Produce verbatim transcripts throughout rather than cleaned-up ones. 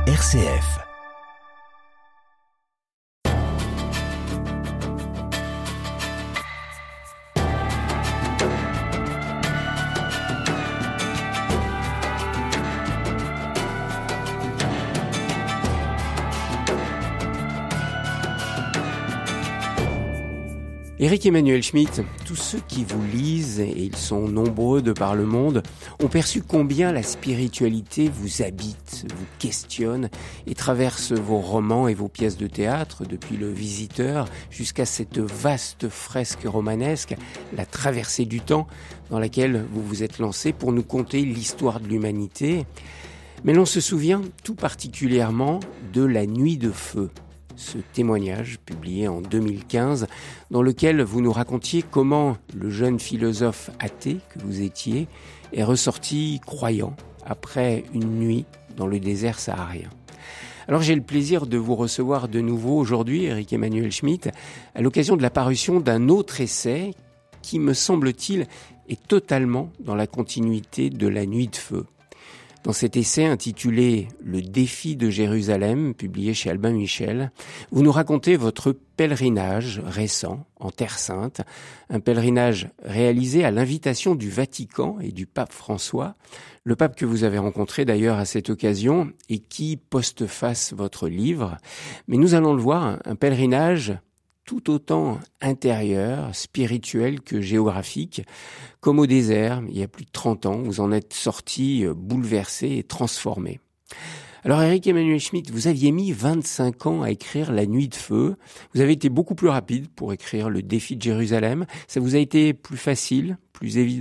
R C F. Éric Emmanuel Schmitt, tous ceux qui vous lisent, et ils sont nombreux de par le monde, ont perçu combien la spiritualité vous habite, vous questionne et traverse vos romans et vos pièces de théâtre, depuis Le Visiteur jusqu'à cette vaste fresque romanesque, La Traversée du temps, dans laquelle vous vous êtes lancé pour nous conter l'histoire de l'humanité. Mais l'on se souvient tout particulièrement de La Nuit de Feu. Ce témoignage, publié en deux mille quinze, dans lequel vous nous racontiez comment le jeune philosophe athée que vous étiez est ressorti croyant après une nuit dans le désert saharien. Alors j'ai le plaisir de vous recevoir de nouveau aujourd'hui, Éric Emmanuel Schmitt, à l'occasion de la parution d'un autre essai qui, me semble-t-il, est totalement dans la continuité de La Nuit de Feu. Dans cet essai intitulé « Le défi de Jérusalem », publié chez Albin Michel, vous nous racontez votre pèlerinage récent en Terre Sainte, un pèlerinage réalisé à l'invitation du Vatican et du pape François, le pape que vous avez rencontré d'ailleurs à cette occasion et qui postface votre livre. Mais nous allons le voir, un pèlerinage tout autant intérieur, spirituel que géographique, comme au désert, il y a plus de trente ans, vous en êtes sorti bouleversé et transformé. Alors Éric Emmanuel Schmitt, vous aviez mis vingt-cinq ans à écrire La Nuit de Feu. Vous avez été beaucoup plus rapide pour écrire Le défi de Jérusalem. Ça vous a été plus facile, plus évident ?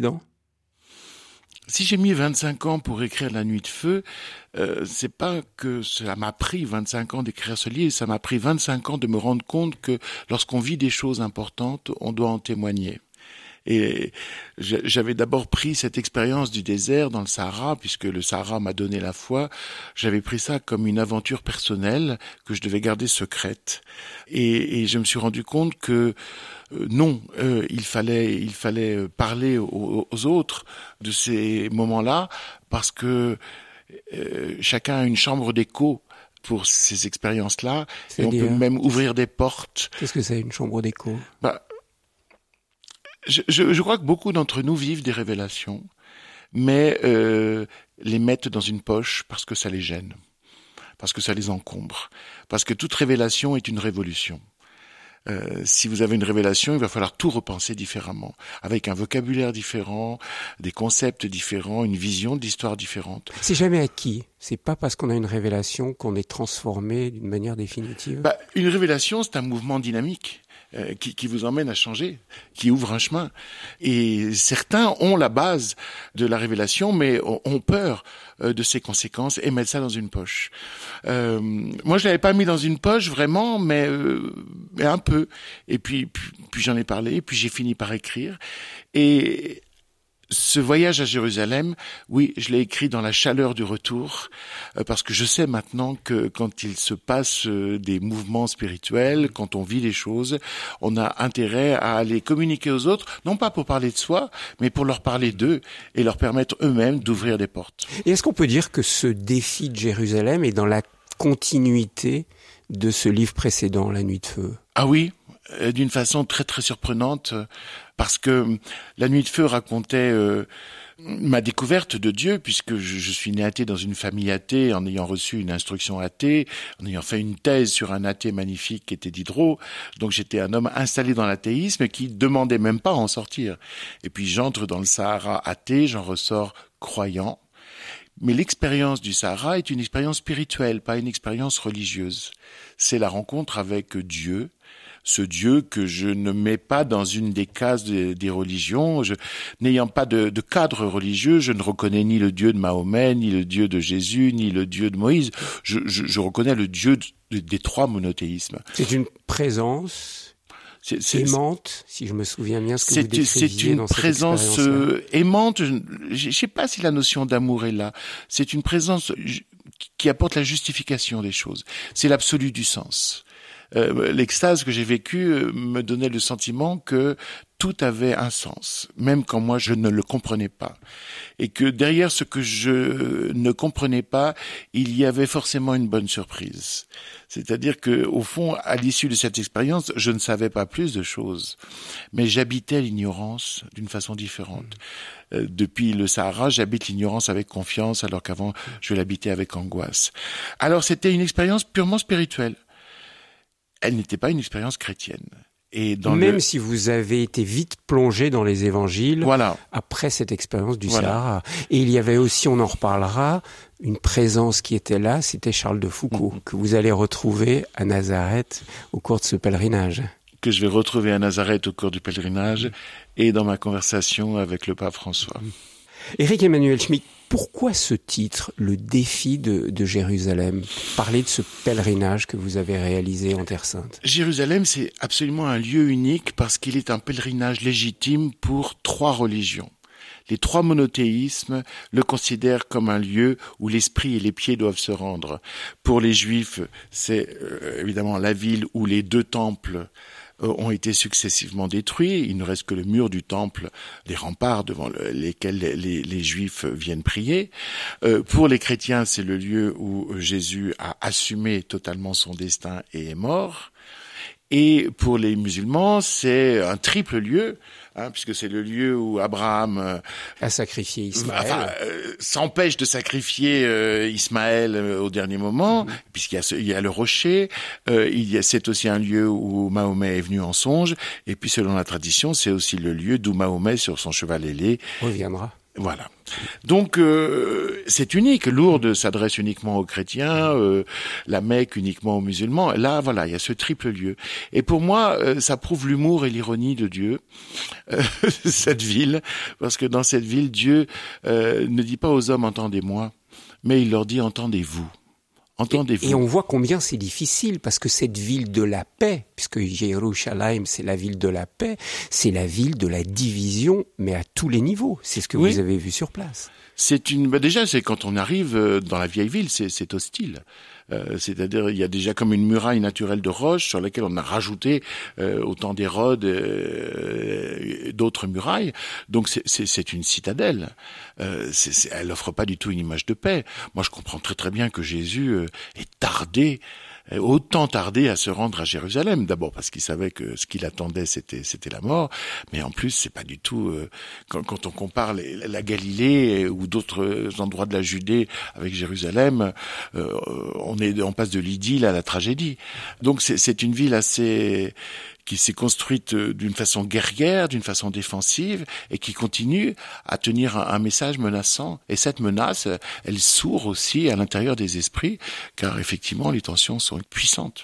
Si j'ai mis vingt-cinq ans pour écrire La Nuit de Feu, euh, c'est pas que ça m'a pris vingt-cinq ans d'écrire ce livre, ça m'a pris vingt-cinq ans de me rendre compte que lorsqu'on vit des choses importantes, on doit en témoigner. Et j'avais d'abord pris cette expérience du désert dans le Sahara, puisque le Sahara m'a donné la foi. J'avais pris ça comme une aventure personnelle que je devais garder secrète. Et, et je me suis rendu compte que euh, non, euh, il fallait, il fallait parler aux, aux autres de ces moments-là, parce que euh, chacun a une chambre d'écho pour ces expériences-là, et on peut même ouvrir des portes. Qu'est-ce que c'est une chambre d'écho ? Bah, Je, je, je crois que beaucoup d'entre nous vivent des révélations, mais euh, les mettent dans une poche parce que ça les gêne, parce que ça les encombre, parce que toute révélation est une révolution. Euh, si vous avez une révélation, il va falloir tout repenser différemment, avec un vocabulaire différent, des concepts différents, une vision de l'histoire différente. C'est jamais acquis. C'est pas parce qu'on a une révélation qu'on est transformé d'une manière définitive. Bah, une révélation, c'est un mouvement dynamique. Euh, qui, qui vous emmène à changer, qui ouvre un chemin. Et certains ont la base de la révélation, mais ont, ont peur euh, de ses conséquences et mettent ça dans une poche. Euh, moi, je l'avais pas mis dans une poche vraiment, mais, euh, mais un peu. Et puis, puis, puis j'en ai parlé, puis j'ai fini par écrire. Et ce voyage à Jérusalem, oui, je l'ai écrit dans la chaleur du retour, euh, parce que je sais maintenant que quand il se passe euh, des mouvements spirituels, quand on vit les choses, on a intérêt à aller communiquer aux autres, non pas pour parler de soi, mais pour leur parler d'eux et leur permettre eux-mêmes d'ouvrir des portes. Et est-ce qu'on peut dire que ce défi de Jérusalem est dans la continuité de ce livre précédent, La Nuit de Feu ? Ah oui, euh, d'une façon très très surprenante, euh, parce que La Nuit de Feu racontait euh, ma découverte de Dieu, puisque je, je suis né athée dans une famille athée, en ayant reçu une instruction athée, en ayant fait une thèse sur un athée magnifique qui était Diderot. Donc j'étais un homme installé dans l'athéisme qui demandait même pas à en sortir. Et puis j'entre dans le Sahara athée, j'en ressors croyant. Mais l'expérience du Sahara est une expérience spirituelle, pas une expérience religieuse. C'est la rencontre avec Dieu, ce Dieu que je ne mets pas dans une des cases des, des religions. Je, n'ayant pas de, de cadre religieux, je ne reconnais ni le Dieu de Mahomet, ni le Dieu de Jésus, ni le Dieu de Moïse. Je, je, je reconnais le Dieu de, de, des trois monothéismes. C'est une présence c'est, c'est, aimante, si je me souviens bien ce que c'est, vous décriviez c'est une dans cette présence euh, aimante. Je ne sais pas si la notion d'amour est là. C'est une présence qui apporte la justification des choses. C'est l'absolu du sens. Euh, l'extase que j'ai vécue me donnait le sentiment que tout avait un sens, même quand moi je ne le comprenais pas. Et que derrière ce que je ne comprenais pas, il y avait forcément une bonne surprise. C'est-à-dire que, au fond, à l'issue de cette expérience, je ne savais pas plus de choses, mais j'habitais l'ignorance d'une façon différente. Euh, depuis le Sahara, j'habite l'ignorance avec confiance, alors qu'avant, je l'habitais avec angoisse. Alors, c'était une expérience purement spirituelle. Elle n'était pas une expérience chrétienne. Et dans Même le... si vous avez été vite plongé dans les évangiles, voilà. après cette expérience du voilà. Sahara. Et il y avait aussi, on en reparlera, une présence qui était là, c'était Charles de Foucault, mmh. que vous allez retrouver à Nazareth au cours de ce pèlerinage. Que je vais retrouver à Nazareth au cours du pèlerinage mmh. et dans ma conversation avec le pape François. Mmh. Éric Emmanuel Schmitt, pourquoi ce titre, le défi de, de Jérusalem? Parlez de ce pèlerinage que vous avez réalisé en Terre Sainte. Jérusalem, c'est absolument un lieu unique parce qu'il est un pèlerinage légitime pour trois religions. Les trois monothéismes le considèrent comme un lieu où l'esprit et les pieds doivent se rendre. Pour les Juifs, c'est euh, évidemment la ville où les deux temples ont été successivement détruits. Il ne reste que le mur du temple, les remparts devant le, lesquels les, les, les Juifs viennent prier. Euh, pour les chrétiens, c'est le lieu où Jésus a assumé totalement son destin et est mort. Et pour les musulmans, c'est un triple lieu, hein, puisque c'est le lieu où Abraham euh, a sacrifié Ismaël, enfin, euh, s'empêche de sacrifier euh, Ismaël euh, au dernier moment, mmh. puisqu'il y a, ce, il y a le rocher. Euh, il y a, c'est aussi un lieu où Mahomet est venu en songe. Et puis, selon la tradition, c'est aussi le lieu d'où Mahomet, sur son cheval ailé, reviendra. Voilà. Donc euh, c'est unique. Lourdes s'adresse uniquement aux chrétiens, euh, la Mecque uniquement aux musulmans. Là, voilà, il y a ce triple lieu. Et pour moi, euh, ça prouve l'humour et l'ironie de Dieu, euh, cette ville, parce que dans cette ville, Dieu euh, ne dit pas aux hommes « entendez-moi », mais il leur dit « entendez-vous ». Entendez-vous. Et, et on voit combien c'est difficile, parce que cette ville de la paix, puisque Jérusalem, c'est la ville de la paix, c'est la ville de la division, mais à tous les niveaux. C'est ce que oui. vous avez vu sur place. C'est une, bah déjà, c'est quand on arrive dans la vieille ville, c'est, c'est hostile. Euh, c'est-à-dire, il y a déjà comme une muraille naturelle de roche sur laquelle on a rajouté euh, au temps d'Hérode euh, d'autres murailles. Donc c'est, c'est, c'est une citadelle. Euh, c'est, c'est, elle offre pas du tout une image de paix. Moi, je comprends très très bien que Jésus euh, ait tardé. autant tardé à se rendre à Jérusalem, d'abord parce qu'il savait que ce qu'il attendait c'était c'était la mort, mais en plus c'est pas du tout euh, quand, quand on compare les, la Galilée ou d'autres endroits de la Judée avec Jérusalem, euh, on est on passe de l'idylle à la tragédie. Donc c'est c'est une ville assez qui s'est construite d'une façon guerrière, d'une façon défensive, et qui continue à tenir un, un message menaçant. Et cette menace, elle sourd aussi à l'intérieur des esprits, car effectivement, les tensions sont puissantes.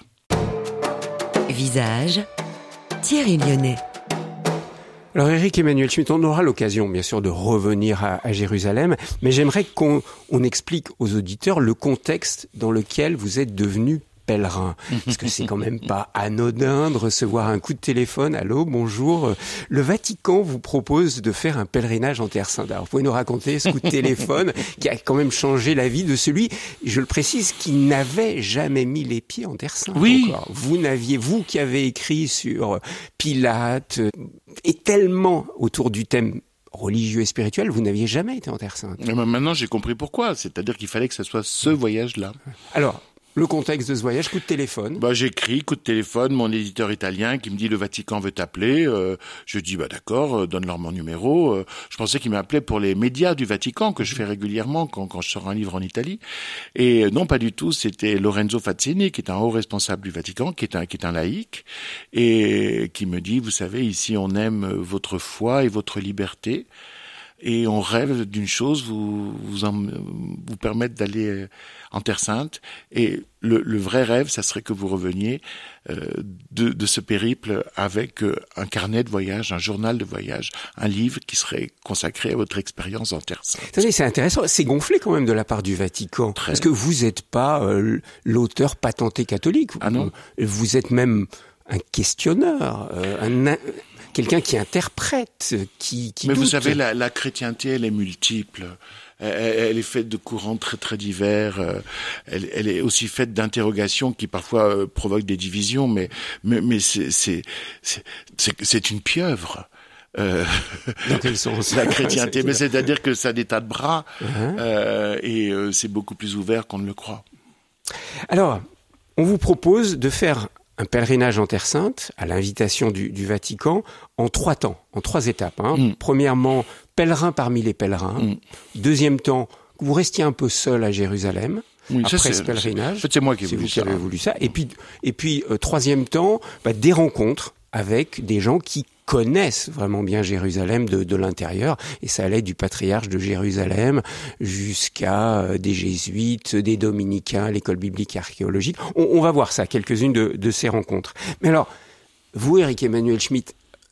Visage, Thierry Lyonnais. Alors Éric Emmanuel Schmitt, on aura l'occasion bien sûr de revenir à, à Jérusalem, mais j'aimerais qu'on on explique aux auditeurs le contexte dans lequel vous êtes devenu pèlerin, parce que c'est quand même pas anodin de recevoir un coup de téléphone. Allô, bonjour. Le Vatican vous propose de faire un pèlerinage en Terre Sainte. Alors, vous pouvez nous raconter ce coup de téléphone qui a quand même changé la vie de celui, je le précise, qui n'avait jamais mis les pieds en Terre Sainte. Oui. Encore. Vous n'aviez, vous qui avez écrit sur Pilate, et tellement autour du thème religieux et spirituel, vous n'aviez jamais été en Terre Sainte. Mais maintenant, j'ai compris pourquoi. C'est-à-dire qu'il fallait que ce soit ce voyage-là. Alors, le contexte de ce voyage, coup de téléphone. Bah, j'écris, coup de téléphone, mon éditeur italien qui me dit le Vatican veut t'appeler. Euh, je dis bah d'accord, euh, donne-leur mon numéro. Euh, je pensais qu'il m'appelait pour les médias du Vatican que je fais régulièrement quand, quand je sors un livre en Italie. Et euh, non, pas du tout. C'était Lorenzo Fazzini qui est un haut responsable du Vatican, qui est un qui est un laïc et qui me dit vous savez ici on aime votre foi et votre liberté. Et on rêve d'une chose, vous vous, en, vous permettre d'aller en Terre Sainte. Et le, le vrai rêve, ça serait que vous reveniez euh, de, de ce périple avec euh, un carnet de voyage, un journal de voyage, un livre qui serait consacré à votre expérience en Terre Sainte. Attendez, c'est intéressant. C'est gonflé quand même de la part du Vatican. Très. Parce que vous n'êtes pas euh, l'auteur patenté catholique. Ah non. Vous êtes même un questionneur, euh, un... quelqu'un qui interprète, qui, qui Mais doute. vous savez, la, la chrétienté, elle est multiple. Elle, elle est faite de courants très très divers. Elle, elle est aussi faite d'interrogations qui parfois euh, provoquent des divisions, mais mais, mais c'est, c'est c'est c'est c'est une pieuvre. Euh, Dans quel sens? La chrétienté, mais c'est-à-dire que ça a des tas de bras uh-huh. euh, et euh, c'est beaucoup plus ouvert qu'on ne le croit. Alors, on vous propose de faire un pèlerinage en Terre Sainte à l'invitation du, du Vatican en trois temps, en trois étapes. Hein. Mm. Premièrement, pèlerin parmi les pèlerins. Mm. Deuxième temps, que vous restiez un peu seul à Jérusalem. Oui, après ça, ce pèlerinage. En fait, c'est moi qui ai c'est voulu vous ça. qui avez voulu ça. Et puis, et puis euh, troisième temps, bah, des rencontres avec des gens qui connaissent vraiment bien Jérusalem de, de l'intérieur, et ça allait du patriarche de Jérusalem jusqu'à euh, des jésuites, des dominicains, l'école biblique et archéologique. On, on va voir ça, quelques-unes de, de ces rencontres. Mais alors, vous, Éric Emmanuel Schmitt,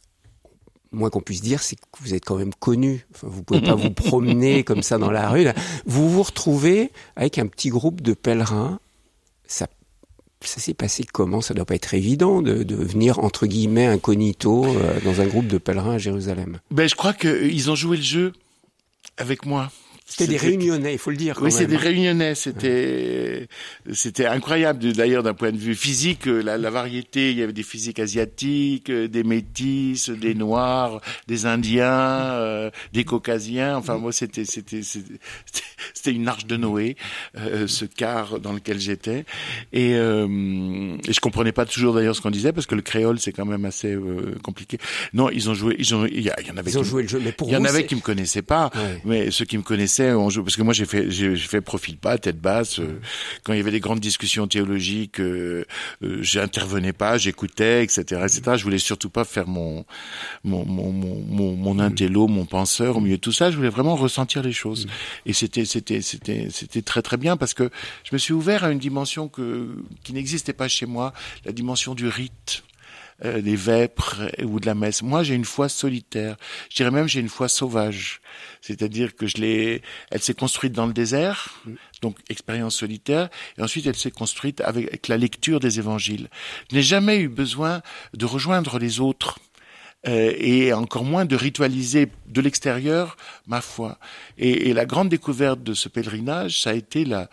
moins qu'on puisse dire, c'est que vous êtes quand même connu. Enfin, vous pouvez pas vous promener comme ça dans la rue. Là. Vous vous retrouvez avec un petit groupe de pèlerins. Ça Ça s'est passé comment? Ça doit pas être évident de, de venir, entre guillemets, incognito euh, dans un groupe de pèlerins à Jérusalem. Ben, je crois qu'ils ont joué le jeu avec moi. C'était des Réunionnais, il faut le dire. Quand oui, même. c'est des Réunionnais. C'était, c'était incroyable. D'ailleurs, d'un point de vue physique, la, la variété. Il y avait des physiques asiatiques, des métis, des noirs, des Indiens, euh, des Caucasiens. Enfin, moi, c'était, c'était, c'était, c'était une arche de Noé, euh, ce quart dans lequel j'étais. Et, euh, et je comprenais pas toujours d'ailleurs ce qu'on disait parce que le créole, c'est quand même assez euh, compliqué. Non, ils ont joué. Ils ont. Il y, y en avait. Ils ont joué le jeu, mais pour Il y en vous, avait c'est... qui me connaissaient pas, ouais. Mais ceux qui me connaissaient. On joue, parce que moi j'ai fait j'ai, j'ai fait profil bas, tête basse. Euh, quand il y avait des grandes discussions théologiques, euh, euh, j'intervenais pas, j'écoutais, et cetera, et cetera. Je voulais surtout pas faire mon mon mon mon mon, mon intello, mon penseur au milieu de tout ça. Je voulais vraiment ressentir les choses. Et c'était c'était c'était c'était très très bien parce que je me suis ouvert à une dimension que qui n'existait pas chez moi, la dimension du rite. Euh, des vêpres ou de la messe. Moi, j'ai une foi solitaire. Je dirais même j'ai une foi sauvage. C'est-à-dire que je l'ai, elle s'est construite dans le désert, donc expérience solitaire, et ensuite elle s'est construite avec, avec la lecture des évangiles. Je n'ai jamais eu besoin de rejoindre les autres. Euh, et encore moins de ritualiser de l'extérieur ma foi. Et, et la grande découverte de ce pèlerinage, ça a été la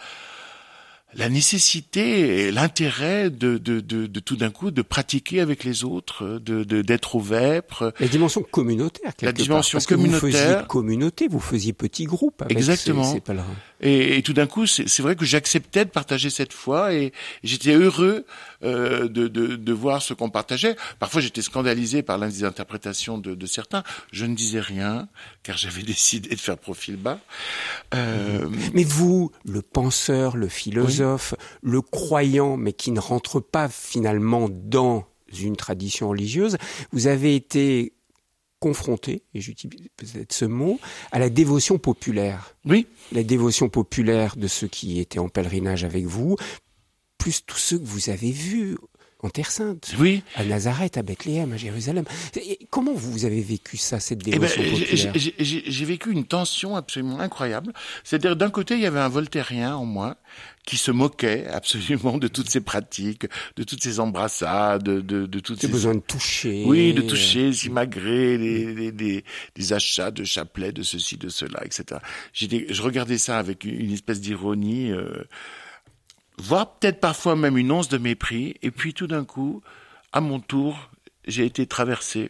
la nécessité et l'intérêt de, de, de, de tout d'un coup de pratiquer avec les autres, de, de d'être au vêpres. La dimension communautaire, quelque la dimension part, parce communautaire. Que vous faisiez communauté, vous faisiez petit groupe avec Exactement. Ces, ces pèlerins. Et, et tout d'un coup, c'est, c'est vrai que j'acceptais de partager cette foi et j'étais heureux euh, de, de, de voir ce qu'on partageait. Parfois, j'étais scandalisé par l'un des interprétations de, de certains. Je ne disais rien, car j'avais décidé de faire profil bas. Euh... Mais vous, le penseur, le philosophe, oui. le croyant, mais qui ne rentre pas finalement dans une tradition religieuse, vous avez été confronté, et j'utilise peut-être ce mot, à la dévotion populaire. Oui. La dévotion populaire de ceux qui étaient en pèlerinage avec vous, plus tous ceux que vous avez vus en Terre Sainte, oui. à Nazareth, à Bethléem, à Jérusalem. Et comment vous avez vécu ça, cette dévotion eh ben, populaire? j'ai, j'ai, j'ai vécu une tension absolument incroyable. C'est-à-dire, d'un côté, il y avait un voltairien en moi qui se moquait absolument de toutes ces pratiques, de toutes ces embrassades, de, de, de toutes ces... ces... besoin de toucher. Oui, de toucher, s'imagrer, les, les, les, les achats de chapelets, de ceci, de cela, et cetera. J'étais, je regardais ça avec une espèce d'ironie... Euh, voire peut-être parfois même une once de mépris, et puis tout d'un coup, à mon tour, j'ai été traversé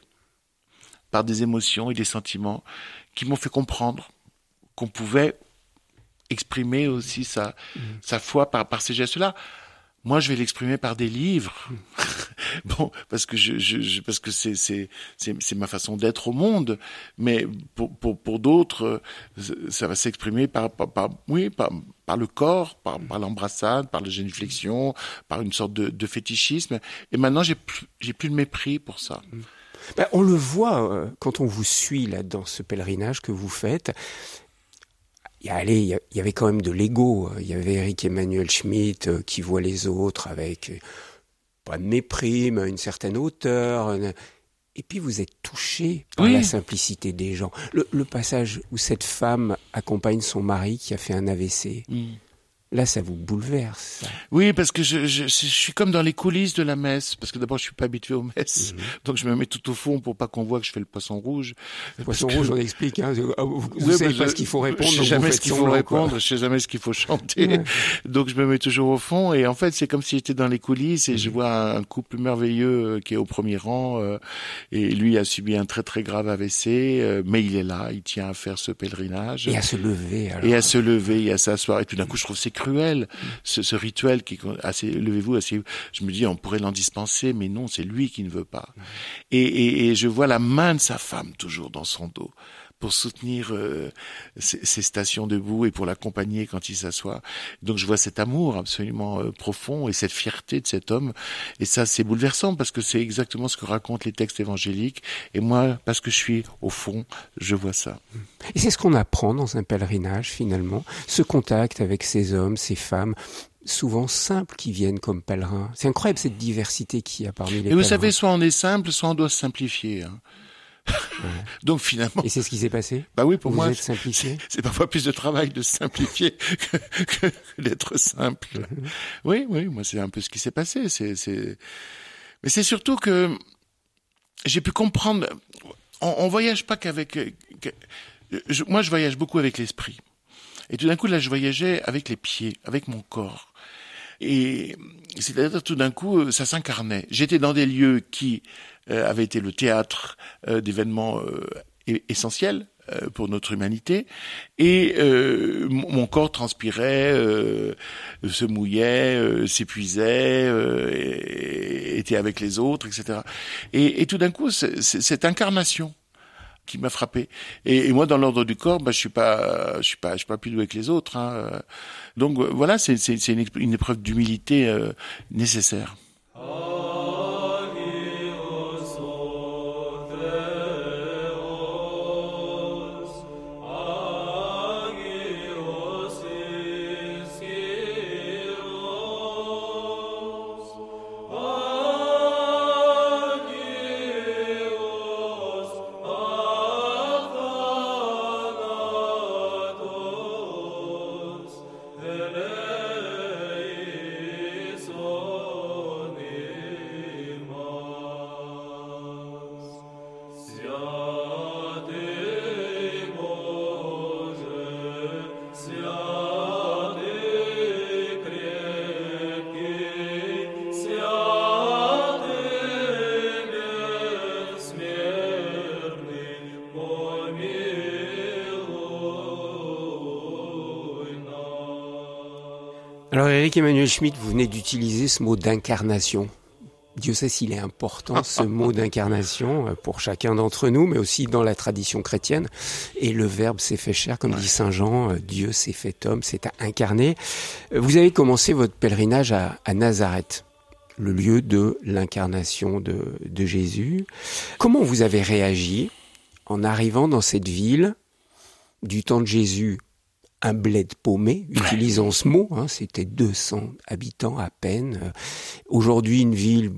par des émotions et des sentiments qui m'ont fait comprendre qu'on pouvait exprimer aussi sa, mmh. sa foi par, par ces gestes-là. Moi, je vais l'exprimer par des livres. Bon, parce que je, je, je parce que c'est, c'est, c'est, c'est ma façon d'être au monde. Mais pour, pour, pour d'autres, ça va s'exprimer par, par, par oui, par, par le corps, par, par l'embrassade, par la génuflexion, par une sorte de, de fétichisme. Et maintenant, j'ai plus, j'ai plus de mépris pour ça. Ben, on le voit euh, quand on vous suit là dans ce pèlerinage que vous faites. Il y, allez, il y avait quand même de l'ego. Il y avait Éric Emmanuel Schmitt euh, qui voit les autres avec euh, pas de mépris, mais une certaine hauteur. Une... Et puis vous êtes touché par oui. la simplicité des gens. Le, le passage où cette femme accompagne son mari qui a fait un A V C. Mm. Là, ça vous bouleverse. Ça. Oui, parce que je, je, je suis comme dans les coulisses de la messe, parce que d'abord je suis pas habitué aux messes, mmh. donc je me mets tout au fond pour pas qu'on voit que je fais le poisson rouge. Le poisson que... rouge, on explique. Hein, vous vous oui, savez pas je, ce qu'il faut répondre. Je sais jamais ce qu'il faut répondre, quoi. Je sais jamais ce qu'il faut chanter, ouais. donc je me mets toujours au fond. Et en fait, c'est comme si j'étais dans les coulisses et mmh. je vois un couple merveilleux qui est au premier rang. Euh, et lui a subi un très très grave A V C, euh, mais il est là, il tient à faire ce pèlerinage et à se lever. Alors. Et à se lever, et à s'asseoir. Et tout d'un coup, je trouve c'est cruel. Mmh. Ce, ce rituel qui assez levez-vous assez je me dis on pourrait l'en dispenser mais non, c'est lui qui ne veut pas. Mmh. Et, et et je vois la main de sa femme toujours dans son dos pour soutenir euh, ses, ses stations debout et pour l'accompagner quand il s'assoit. Donc je vois cet amour absolument euh, profond et cette fierté de cet homme, et ça c'est bouleversant parce que c'est exactement ce que racontent les textes évangéliques, et moi parce que je suis au fond, je vois ça. Et c'est ce qu'on apprend dans un pèlerinage finalement, ce contact avec ces hommes, ces femmes souvent simples qui viennent comme pèlerins. C'est incroyable cette diversité qu'il y a parmi les pèlerins. Et vous savez, soit on est simple, soit on doit se simplifier. Hein. Ouais. Donc finalement. Et c'est ce qui s'est passé? Bah oui, pour vous moi, c'est, c'est parfois plus de travail de se simplifier que, que, que d'être simple. Mm-hmm. Oui, oui, moi c'est un peu ce qui s'est passé. C'est, c'est... Mais c'est surtout que j'ai pu comprendre. On, on voyage pas qu'avec. Que... Je, moi, je voyage beaucoup avec l'esprit. Et tout d'un coup, là, je voyageais avec les pieds, avec mon corps. Et c'est-à-dire, tout d'un coup, ça s'incarnait. J'étais dans des lieux qui euh, avaient été le théâtre euh, d'événements euh, essentiels euh, pour notre humanité. Et euh, mon corps transpirait, euh, se mouillait, euh, s'épuisait, euh, et, était avec les autres, et cetera. Et, et tout d'un coup, c'est, c'est, cette incarnation qui m'a frappé. Et, et moi, dans l'ordre du corps, bah, je suis pas, je suis pas, je suis pas plus doué que les autres. Hein. Donc voilà, c'est, c'est, c'est une, une épreuve d'humilité euh, nécessaire. Alors Éric Emmanuel Schmitt, vous venez d'utiliser ce mot d'incarnation. Dieu sait s'il est important, ce mot d'incarnation, pour chacun d'entre nous, mais aussi dans la tradition chrétienne. Et le Verbe s'est fait chair, comme dit Saint Jean, Dieu s'est fait homme, s'est incarné. Vous avez commencé votre pèlerinage à, à Nazareth, le lieu de l'incarnation de, de Jésus. Comment vous avez réagi en arrivant dans cette ville du temps de Jésus? Un bled paumé, utilisons ce mot, hein, c'était deux cents habitants à peine. Aujourd'hui, une ville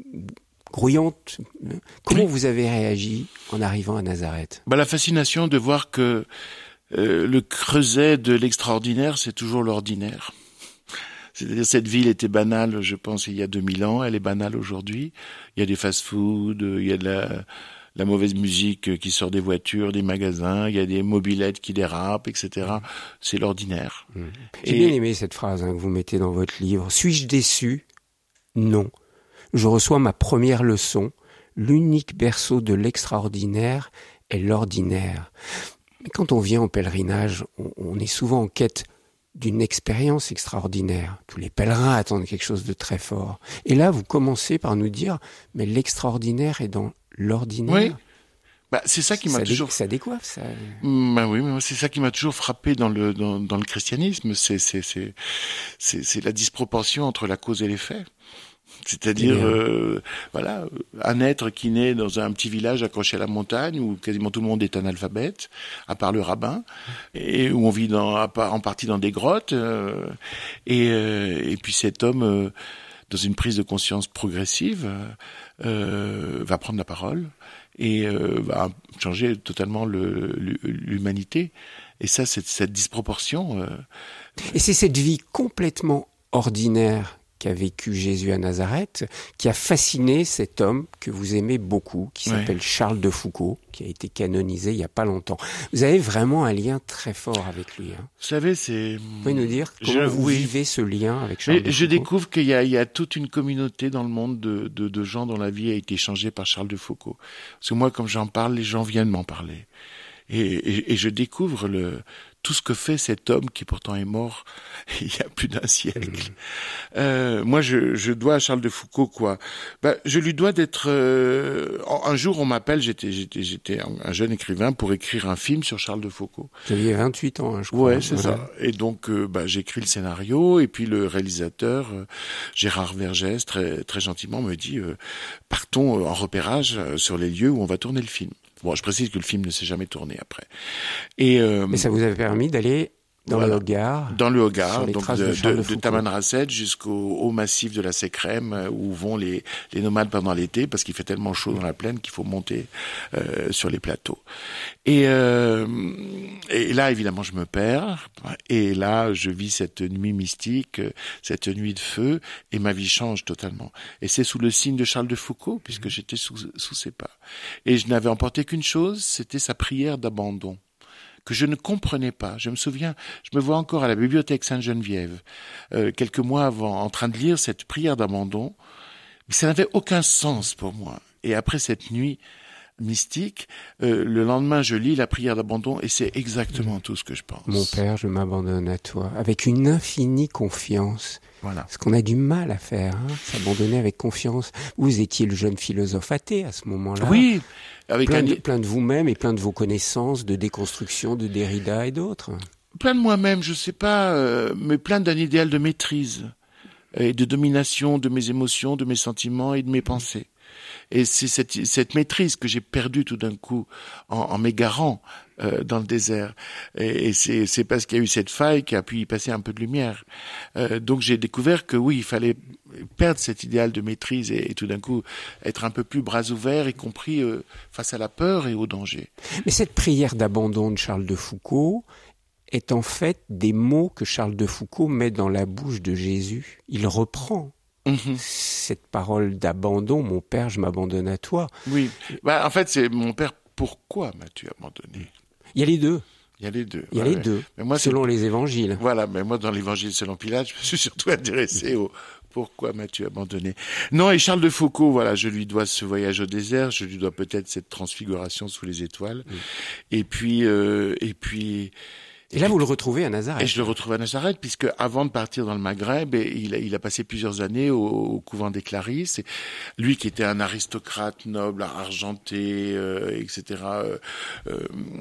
grouillante. Comment oui. vous avez réagi en arrivant à Nazareth? Bah, la fascination de voir que euh, le creuset de l'extraordinaire, c'est toujours l'ordinaire. C'est-à-dire, cette ville était banale, je pense, il y a deux mille ans, elle est banale aujourd'hui. Il y a des fast-foods, il y a de la... la mauvaise musique qui sort des voitures, des magasins, il y a des mobylettes qui dérapent, et cetera. C'est l'ordinaire. Mmh. J'ai Et... bien aimé cette phrase hein, que vous mettez dans votre livre. Suis-je déçu? Non. Je reçois ma première leçon. L'unique berceau de l'extraordinaire est l'ordinaire. Mais quand on vient au pèlerinage, on, on est souvent en quête d'une expérience extraordinaire. Tous les pèlerins attendent quelque chose de très fort. Et là, vous commencez par nous dire, mais l'extraordinaire est dans l'ordinaire. Oui. Bah, c'est ça qui m'a ça toujours. Dé... Ça décoiffe, ça. Bah oui, mais c'est ça qui m'a toujours frappé dans le dans, dans le christianisme. C'est c'est c'est c'est c'est la disproportion entre la cause et les faits. C'est-à-dire, euh, voilà, un être qui naît dans un petit village accroché à la montagne où quasiment tout le monde est analphabète, à part le rabbin, et où on vit dans, en partie dans des grottes, euh, et, euh, et puis cet homme, euh, dans une prise de conscience progressive, euh, va prendre la parole et euh, va changer totalement le, l'humanité. Et ça, c'est cette disproportion. Euh... Et c'est cette vie complètement ordinaire qu'a vécu Jésus à Nazareth, qui a fasciné cet homme que vous aimez beaucoup, qui s'appelle ouais. Charles de Foucauld, qui a été canonisé il y a pas longtemps. Vous avez vraiment un lien très fort avec lui. Hein. Vous savez, c'est... Vous pouvez nous dire comment je, vous oui. vivez ce lien avec Charles Mais de Foucauld? Je découvre qu'il y a, il y a toute une communauté dans le monde de, de, de gens dont la vie a été changée par Charles de Foucauld. Parce que moi, comme j'en parle, les gens viennent m'en parler. Et, et, et je découvre le, tout ce que fait cet homme qui pourtant est mort il y a plus d'un siècle. Mmh. Euh, moi, je, je dois à Charles de Foucauld quoi. Ben, je lui dois d'être. Euh, un jour, on m'appelle. J'étais, j'étais, j'étais un jeune écrivain pour écrire un film sur Charles de Foucauld. Vous aviez vingt-huit ans, hein, je crois. Ouais, c'est ouais. ça. Et donc, euh, ben, j'écris le scénario et puis le réalisateur euh, Gérard Vergès très très gentiment me dit euh, partons en repérage sur les lieux où on va tourner le film. Bon, je précise que le film ne s'est jamais tourné après. Et euh, mais ça vous avait permis d'aller dans voilà, le Hogar, dans le Hogar, donc de, de, de, de, de Tamanrasset jusqu'au au massif de la Sécrème, où vont les, les nomades pendant l'été, parce qu'il fait tellement chaud dans la plaine qu'il faut monter euh, sur les plateaux. Et, euh, et là, évidemment, je me perds. Et là, je vis cette nuit mystique, cette nuit de feu, et ma vie change totalement. Et c'est sous le signe de Charles de Foucauld, puisque j'étais sous, sous ses pas. Et je n'avais emporté qu'une chose, c'était sa prière d'abandon, que je ne comprenais pas. Je me souviens, je me vois encore à la bibliothèque Sainte-Geneviève, euh, quelques mois avant, en train de lire cette prière d'abandon, mais ça n'avait aucun sens pour moi. Et après cette nuit mystique, euh, le lendemain, je lis la prière d'abandon et c'est exactement mmh. tout ce que je pense. Mon Père, je m'abandonne à toi, avec une infinie confiance. Voilà. Ce qu'on a du mal à faire, hein, s'abandonner avec confiance. Vous étiez le jeune philosophe athée à ce moment-là. Oui, avec plein, un... de, plein de vous-même et plein de vos connaissances de déconstruction de Derrida et d'autres. Plein de moi-même, je sais pas, euh, mais plein d'un idéal de maîtrise et de domination de mes émotions, de mes sentiments et de mes pensées. Et c'est cette, cette maîtrise que j'ai perdue tout d'un coup en, en m'égarant euh, dans le désert. Et, et c'est, c'est parce qu'il y a eu cette faille qui a pu y passer un peu de lumière. Euh, donc j'ai découvert que oui, il fallait perdre cet idéal de maîtrise et, et tout d'un coup être un peu plus bras ouverts, y compris euh, face à la peur et au danger. Mais cette prière d'abandon de Charles de Foucauld est en fait des mots que Charles de Foucauld met dans la bouche de Jésus. Il reprend Mmh. cette parole d'abandon, mon Père, je m'abandonne à toi. Oui, bah, en fait, c'est mon Père, pourquoi m'as-tu abandonné ? Il y a les deux. Il y a les deux. Il y a ouais, les ouais. deux, mais moi, selon les évangiles. Voilà, mais moi, dans l'évangile selon Pilate, je me suis surtout intéressé au pourquoi m'as-tu abandonné ? Non, et Charles de Foucauld, voilà, je lui dois ce voyage au désert, je lui dois peut-être cette transfiguration sous les étoiles. Mmh. Et puis, euh, et puis. Et là, vous le retrouvez à Nazareth. Et je le retrouve à Nazareth, puisque avant de partir dans le Maghreb, il a, il a passé plusieurs années au, au couvent des Clarisses. Et lui qui était un aristocrate noble, argenté, euh, et cetera, euh, euh,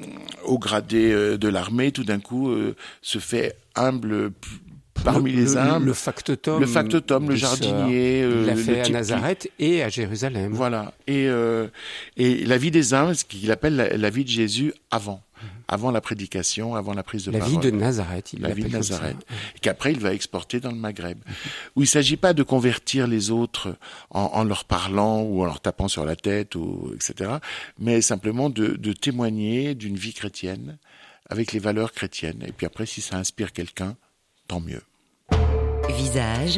au gradé euh, de l'armée, tout d'un coup euh, se fait humble parmi le, les humbles. Le factotum. Le factotum, le jardinier. Euh, il l'a fait à type Nazareth qui... et à Jérusalem. Voilà. Et, euh, et la vie des humbles, ce qu'il appelle la, la vie de Jésus avant. Avant la prédication, avant la prise de la parole. La vie de Nazareth, il La vie de Nazareth. Ça. Et qu'après, il va exporter dans le Maghreb. Où il ne s'agit pas de convertir les autres en, en leur parlant ou en leur tapant sur la tête, ou, et cetera, mais simplement de, de témoigner d'une vie chrétienne avec les valeurs chrétiennes. Et puis après, si ça inspire quelqu'un, tant mieux. Visage,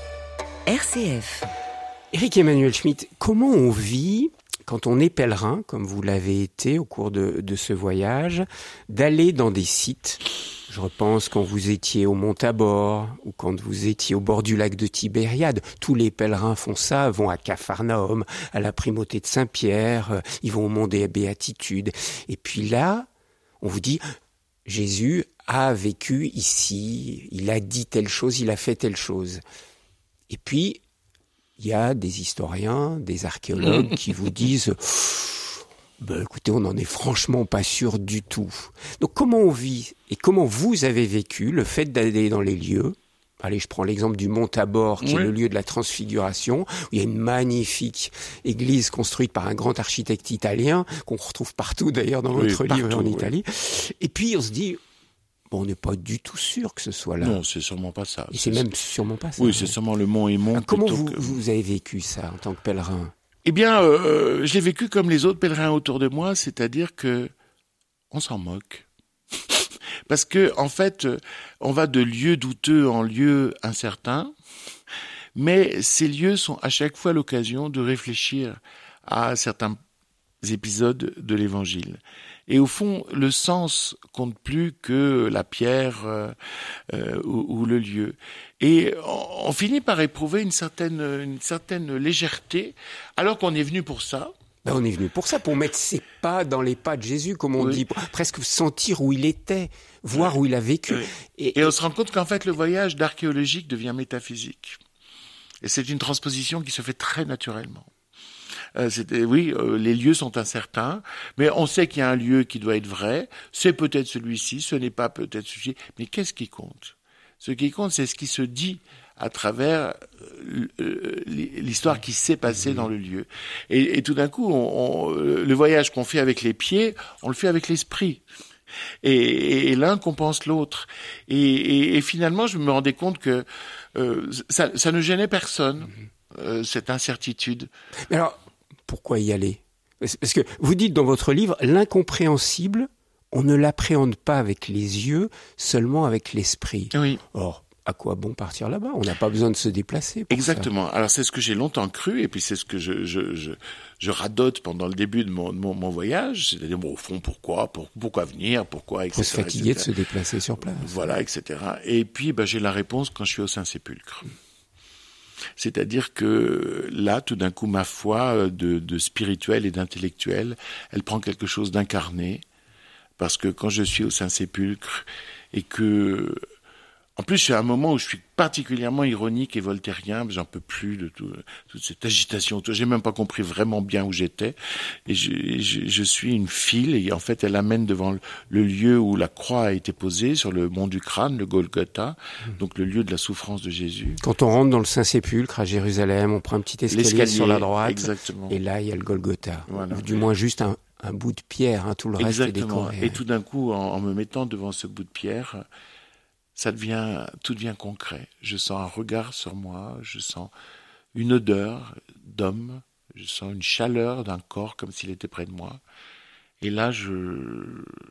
R C F. Éric Emmanuel Schmitt, comment on vit quand on est pèlerin, comme vous l'avez été au cours de, de ce voyage, d'aller dans des sites, je repense quand vous étiez au Mont Tabor ou quand vous étiez au bord du lac de Tibériade, tous les pèlerins font ça, vont à Capharnaüm, à la primauté de Saint-Pierre, ils vont au mont des Béatitudes. Et puis là, on vous dit, Jésus a vécu ici, il a dit telle chose, il a fait telle chose. Et puis, il y a des historiens, des archéologues qui vous disent ben, « écoutez, on n'en est franchement pas sûr du tout ». Donc comment on vit et comment vous avez vécu le fait d'aller dans les lieux ? Allez, je prends l'exemple du Mont Tabor, qui oui. est le lieu de la transfiguration, où il y a une magnifique église construite par un grand architecte italien, qu'on retrouve partout d'ailleurs dans oui, votre partout, livre en oui. Italie. Et puis on se dit... Bon, on n'est pas du tout sûr que ce soit là. Non, c'est sûrement pas ça. Et c'est, c'est même sûrement pas ça. Oui, c'est sûrement le Mont Hémon. Alors, comment vous, que... vous avez vécu ça en tant que pèlerin ? Eh bien, euh, je l'ai vécu comme les autres pèlerins autour de moi, c'est-à-dire que on s'en moque. Parce que, en fait, on va de lieux douteux en lieux incertains, mais ces lieux sont à chaque fois l'occasion de réfléchir à certains épisodes de l'Évangile. Et au fond, le sens compte plus que la pierre euh, euh, ou, ou le lieu. Et on, on finit par éprouver une certaine, une certaine légèreté, alors qu'on est venu pour ça. Ben on est venu pour ça, pour mettre ses pas dans les pas de Jésus, comme on Oui. dit, presque sentir où il était, voir oui. où il a vécu. Oui. Et, et on se rend compte qu'en fait, le voyage d'archéologique devient métaphysique. Et c'est une transposition qui se fait très naturellement. Euh, c'était, oui, euh, les lieux sont incertains, mais on sait qu'il y a un lieu qui doit être vrai. C'est peut-être celui-ci, ce n'est pas peut-être celui-ci. Mais qu'est-ce qui compte ? Ce qui compte, c'est ce qui se dit à travers euh, l'histoire qui s'est passée dans le lieu. Et, et tout d'un coup, on, on, le voyage qu'on fait avec les pieds, on le fait avec l'esprit. Et, et l'un compense l'autre. Et, et, et finalement, je me rendais compte que euh, ça, ça ne gênait personne, euh, cette incertitude. Mais alors, pourquoi y aller ? Parce que vous dites dans votre livre, l'incompréhensible, on ne l'appréhende pas avec les yeux, seulement avec l'esprit. Oui. Or, à quoi bon partir là-bas ? On n'a pas besoin de se déplacer pour Exactement. ça. Alors c'est ce que j'ai longtemps cru, et puis c'est ce que je je je, je radote pendant le début de mon de mon, mon voyage, c'est-à-dire bon, au fond pourquoi pour, pourquoi venir, pourquoi et cetera. Faut se fatiguer et cetera. De se déplacer sur place. Voilà, et cetera. Et puis bah, j'ai la réponse quand je suis au Saint-Sépulcre. C'est-à-dire que là, tout d'un coup, ma foi de, de spirituel et d'intellectuel, elle prend quelque chose d'incarné, parce que quand je suis au Saint-Sépulcre et que en plus, c'est un moment où je suis particulièrement ironique et voltairien, j'en peux plus de tout, toute cette agitation. J'ai même pas compris vraiment bien où j'étais. Et je, je, je suis une file, et en fait, elle amène devant le, le lieu où la croix a été posée, sur le mont du crâne, le Golgotha, mmh. donc le lieu de la souffrance de Jésus. Quand on rentre dans le Saint-Sépulcre à Jérusalem, on prend un petit escalier L'escalier, sur la droite, exactement. Et là, il y a le Golgotha. Voilà. Ou du moins juste un, un bout de pierre, hein, tout le reste exactement. est décoré. Et tout d'un coup, en, en me mettant devant ce bout de pierre, ça devient, tout devient concret. Je sens un regard sur moi, je sens une odeur d'homme, je sens une chaleur d'un corps comme s'il était près de moi. Et là, je,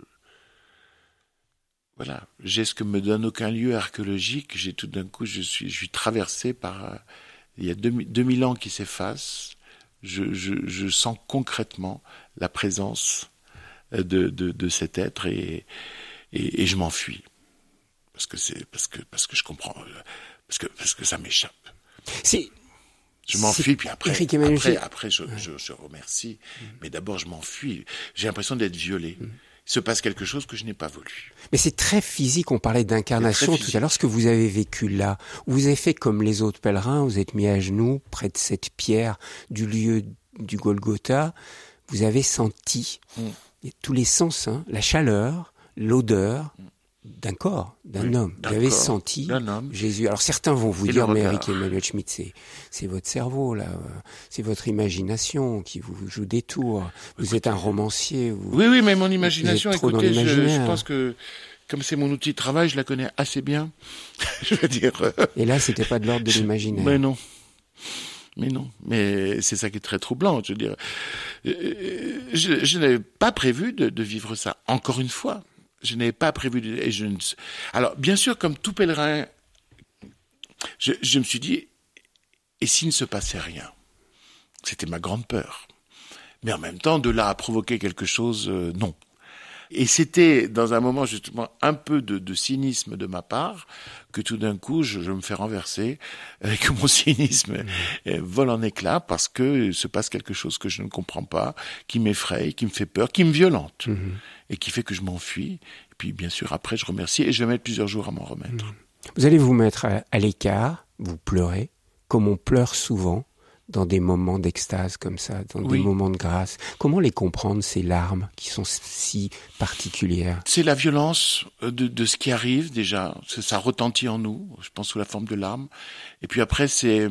voilà, j'ai ce que me donne aucun lieu archéologique. J'ai tout d'un coup, je suis, je suis traversé par, il y a deux mille ans qui s'effacent. Je, je, je sens concrètement la présence de, de, de cet être et, et, et je m'enfuis. Parce que c'est parce que parce que je comprends parce que parce que ça m'échappe. C'est je m'enfuis puis après Éric après Emmanuel, après je, je je remercie mmh. mais d'abord je m'enfuis. J'ai l'impression d'être violé. Mmh. Il se passe quelque chose que je n'ai pas voulu. Mais c'est très physique, on parlait d'incarnation tout à l'heure, ce que vous avez vécu là. Vous avez fait comme les autres pèlerins, vous êtes mis à genoux près de cette pierre du lieu du Golgotha, vous avez senti mmh. et tous les sens, hein, la chaleur, l'odeur, mmh. d'un corps, d'un oui, homme. Vous avez corps, senti Jésus. Alors certains vont vous dire, mais Éric Emmanuel Schmitt, c'est, c'est votre cerveau, là. C'est votre imagination qui vous joue des tours. Vous écoutez, êtes un romancier. Vous, oui, oui, mais mon imagination, écoutez, je, je pense que, comme c'est mon outil de travail, je la connais assez bien. Je veux dire. Et là, c'était pas de l'ordre de l'imaginaire. Mais non. Mais non, mais c'est ça qui est très troublant. Je veux dire, je, je n'avais pas prévu de, de vivre ça. Encore une fois. Je n'avais pas prévu de... Et je ne... Alors, bien sûr, comme tout pèlerin, je, je me suis dit, et s'il ne se passait rien ? C'était ma grande peur. Mais en même temps, de là à provoquer quelque chose, euh, non. Et c'était, dans un moment, justement, un peu de, de cynisme de ma part, que tout d'un coup, je, je me fais renverser, et que mon cynisme mmh. vole en éclats, parce que se passe quelque chose que je ne comprends pas, qui m'effraie, qui me fait peur, qui me violente. Mmh. Et qui fait que je m'enfuis. Et puis, bien sûr, après, je remercie et je vais mettre plusieurs jours à m'en remettre. Vous allez vous mettre à, à l'écart, vous pleurez, comme on pleure souvent dans des moments d'extase comme ça, dans oui. des moments de grâce. Comment les comprendre, ces larmes qui sont si particulières ? C'est la violence de, de ce qui arrive, déjà. Ça retentit en nous, je pense, sous la forme de larmes. Et puis après, c'est,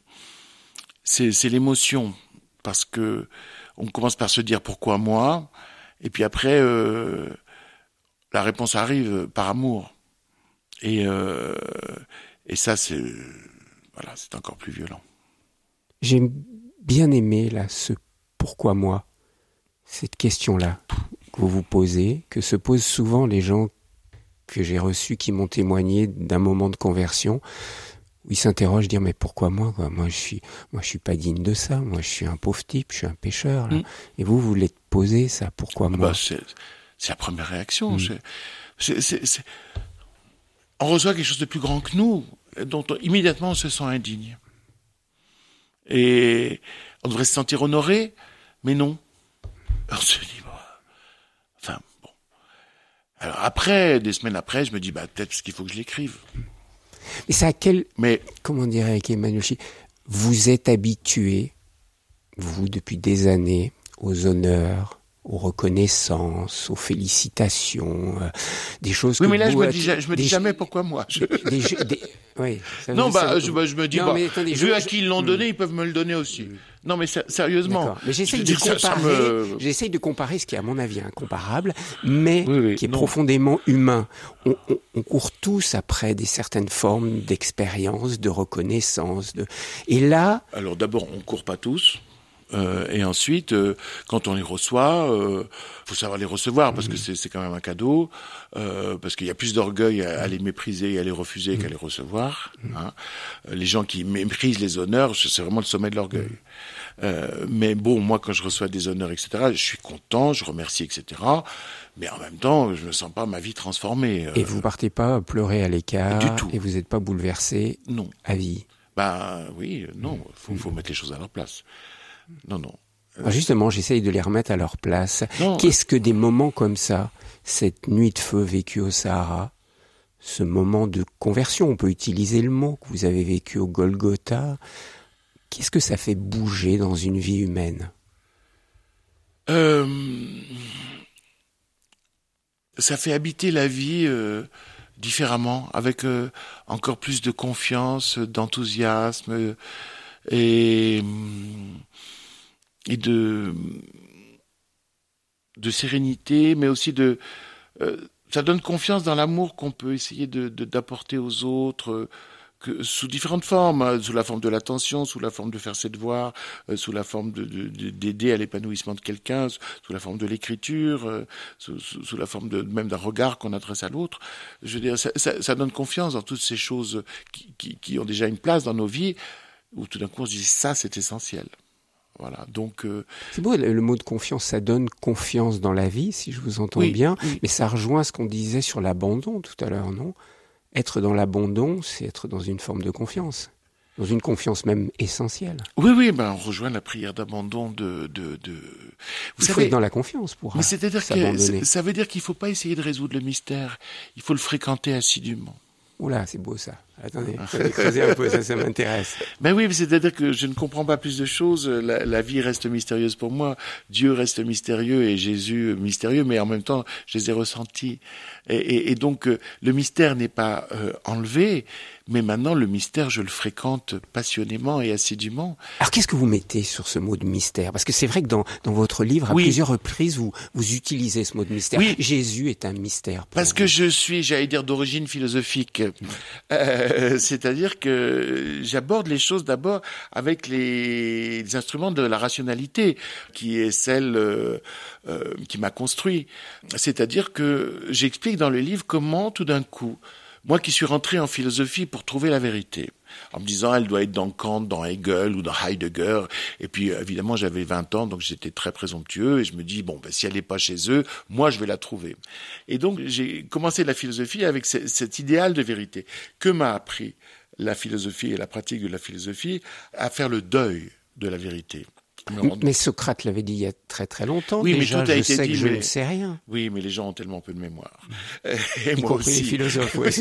c'est, c'est l'émotion. Parce que on commence par se dire « pourquoi moi ?» Et puis après, euh, la réponse arrive par amour. Et, euh, et ça, c'est, voilà, c'est encore plus violent. J'ai bien aimé là, ce « pourquoi moi ?» Cette question-là que vous vous posez, que se posent souvent les gens que j'ai reçus qui m'ont témoigné d'un moment de conversion où ils s'interrogent, dire mais pourquoi moi quoi Moi je suis, moi je suis pas digne de ça. Moi je suis un pauvre type, je suis un pécheur. Là. Mmh. Et vous vous l'êtes posé ça Pourquoi ah moi bah c'est, c'est la première réaction. Mmh. C'est, c'est, c'est, c'est... On reçoit quelque chose de plus grand que nous, dont on, immédiatement on se sent indigne. Et on devrait se sentir honoré, mais non. On se dit bon, enfin bon. Alors après, des semaines après, je me dis bah peut-être parce qu'il faut que je l'écrive. Mais c'est à quel... Mais... Comment dirait avec Emmanuel Chi, vous êtes habitué, vous, depuis des années, aux honneurs, aux reconnaissances, aux félicitations, euh, des choses oui, que... Oui, mais là, vous, je me dis, je me dis des, jamais pourquoi moi. Je... Des, des, des, oui, ça, non, ça, bah, ça, je, bah, je me dis, non, bah, mais attendez, vu je, à qui ils l'ont je, donné, ils peuvent me le donner aussi. Je, non, mais sérieusement. D'accord. Mais j'essaye de comparer, ça, ça me... j'essaye de comparer ce qui est à mon avis incomparable, mais oui, oui, qui est non. profondément humain. On, on, on court tous après des certaines formes d'expérience, de reconnaissance, de... et là. Alors d'abord, on court pas tous. Euh, et ensuite, euh, quand on les reçoit, euh, faut savoir les recevoir parce mmh. que c'est, c'est quand même un cadeau, euh, parce qu'il y a plus d'orgueil à, à les mépriser et à les refuser mmh. qu'à les recevoir. Mmh. Hein. Les gens qui méprisent les honneurs, c'est vraiment le sommet de l'orgueil. Mmh. Euh, mais bon, moi, quand je reçois des honneurs, et cetera, je suis content, je remercie, et cetera. Mais en même temps, je me sens pas ma vie transformée. Euh... Et vous partez pas pleurer à l'écart du tout. Et vous n'êtes pas bouleversé non. à vie. Ben oui, non, faut, faut mettre les choses à leur place. Non, non. Alors justement, j'essaye de les remettre à leur place. Non, Qu'est-ce que des moments comme ça, cette nuit de feu vécue au Sahara, ce moment de conversion, on peut utiliser le mot que vous avez vécu au Golgotha, qu'est-ce que ça fait bouger dans une vie humaine ? euh, Ça fait habiter la vie euh, différemment, avec euh, encore plus de confiance, d'enthousiasme euh, et... et de de sérénité, mais aussi de euh, ça donne confiance dans l'amour qu'on peut essayer de, de d'apporter aux autres, euh, que sous différentes formes, hein, sous la forme de l'attention, sous la forme de faire ses devoirs, euh, sous la forme de, de, de d'aider à l'épanouissement de quelqu'un, sous la forme de l'écriture, euh, sous, sous, sous la forme de même d'un regard qu'on adresse à l'autre. Je veux dire, ça, ça, ça donne confiance dans toutes ces choses qui, qui, qui ont déjà une place dans nos vies, où tout d'un coup on se dit ça c'est essentiel. Voilà, donc euh... c'est beau le, le mot de confiance, ça donne confiance dans la vie, si je vous entends oui, bien, oui. Mais ça rejoint ce qu'on disait sur l'abandon tout à l'heure, non ? Être dans l'abandon, c'est être dans une forme de confiance, dans une confiance même essentielle. Oui, oui, ben on rejoint la prière d'abandon de de de. Vous Il savez, faut être dans la confiance pour. Mais c'est-à-dire s'abandonner. que ça veut dire qu'il faut pas essayer de résoudre le mystère, il faut le fréquenter assidûment. Oula, c'est beau ça. Attendez, creusez un peu, ça, ça m'intéresse. Ben oui, c'est-à-dire que je ne comprends pas plus de choses. La, la vie reste mystérieuse pour moi. Dieu reste mystérieux et Jésus mystérieux, mais en même temps, je les ai ressentis. Et, et, et donc, le mystère n'est pas euh, enlevé, mais maintenant, le mystère, je le fréquente passionnément et assidûment. Alors, qu'est-ce que vous mettez sur ce mot de mystère ? Parce que c'est vrai que dans, dans votre livre, à oui. plusieurs reprises, vous, vous utilisez ce mot de mystère. Oui. Jésus est un mystère. Pour Parce vous. que je suis, j'allais dire, d'origine philosophique. Euh, c'est-à-dire que j'aborde les choses d'abord avec les, les instruments de la rationalité, qui est celle euh, euh, qui m'a construit. C'est-à-dire que j'explique dans le livre comment, tout d'un coup, moi qui suis rentré en philosophie pour trouver la vérité, en me disant elle doit être dans Kant, dans Hegel ou dans Heidegger, et puis évidemment j'avais vingt ans, donc j'étais très présomptueux, et je me dis bon ben si elle n'est pas chez eux, moi je vais la trouver. Et donc j'ai commencé la philosophie avec ce, cet idéal de vérité que m'a appris la philosophie et la pratique de la philosophie à faire le deuil de la vérité. Mais, mais Socrate l'avait dit il y a très très longtemps. Oui, déjà, mais tout a je été sais dit, que je mais... ne sais rien. Oui, mais les gens ont tellement peu de mémoire. Et y moi compris aussi. les philosophes, oui.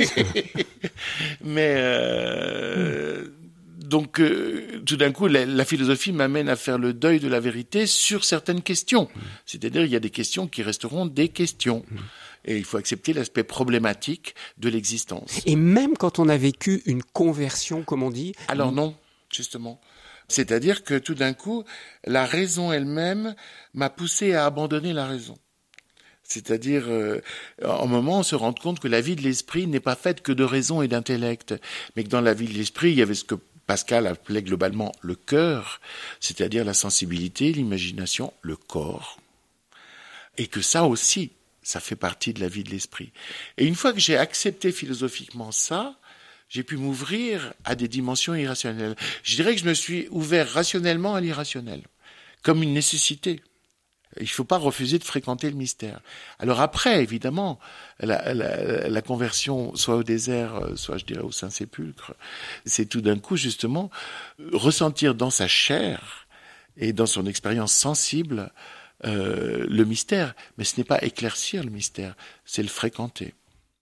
mais euh, mm. donc euh, tout d'un coup, la, la philosophie m'amène à faire le deuil de la vérité sur certaines questions. Mm. C'est-à-dire, il y a des questions qui resteront des questions. Mm. Et il faut accepter l'aspect problématique de l'existence. Et même quand on a vécu une conversion, comme on dit. Alors non, justement. C'est-à-dire que tout d'un coup, la raison elle-même m'a poussé à abandonner la raison. C'est-à-dire, euh, en un moment, on se rend compte que la vie de l'esprit n'est pas faite que de raison et d'intellect, mais que dans la vie de l'esprit, il y avait ce que Pascal appelait globalement le cœur, c'est-à-dire la sensibilité, l'imagination, le corps. Et que ça aussi, Ça fait partie de la vie de l'esprit. Et une fois que j'ai accepté philosophiquement ça, j'ai pu m'ouvrir à des dimensions irrationnelles. Je dirais que je me suis ouvert rationnellement à l'irrationnel, comme une nécessité. Il ne faut pas refuser de fréquenter le mystère. Alors après, évidemment, la, la, la conversion, soit au désert, soit je dirais au Saint-Sépulcre, c'est tout d'un coup justement ressentir dans sa chair et dans son expérience sensible euh, le mystère. Mais ce n'est pas éclaircir le mystère, c'est le fréquenter.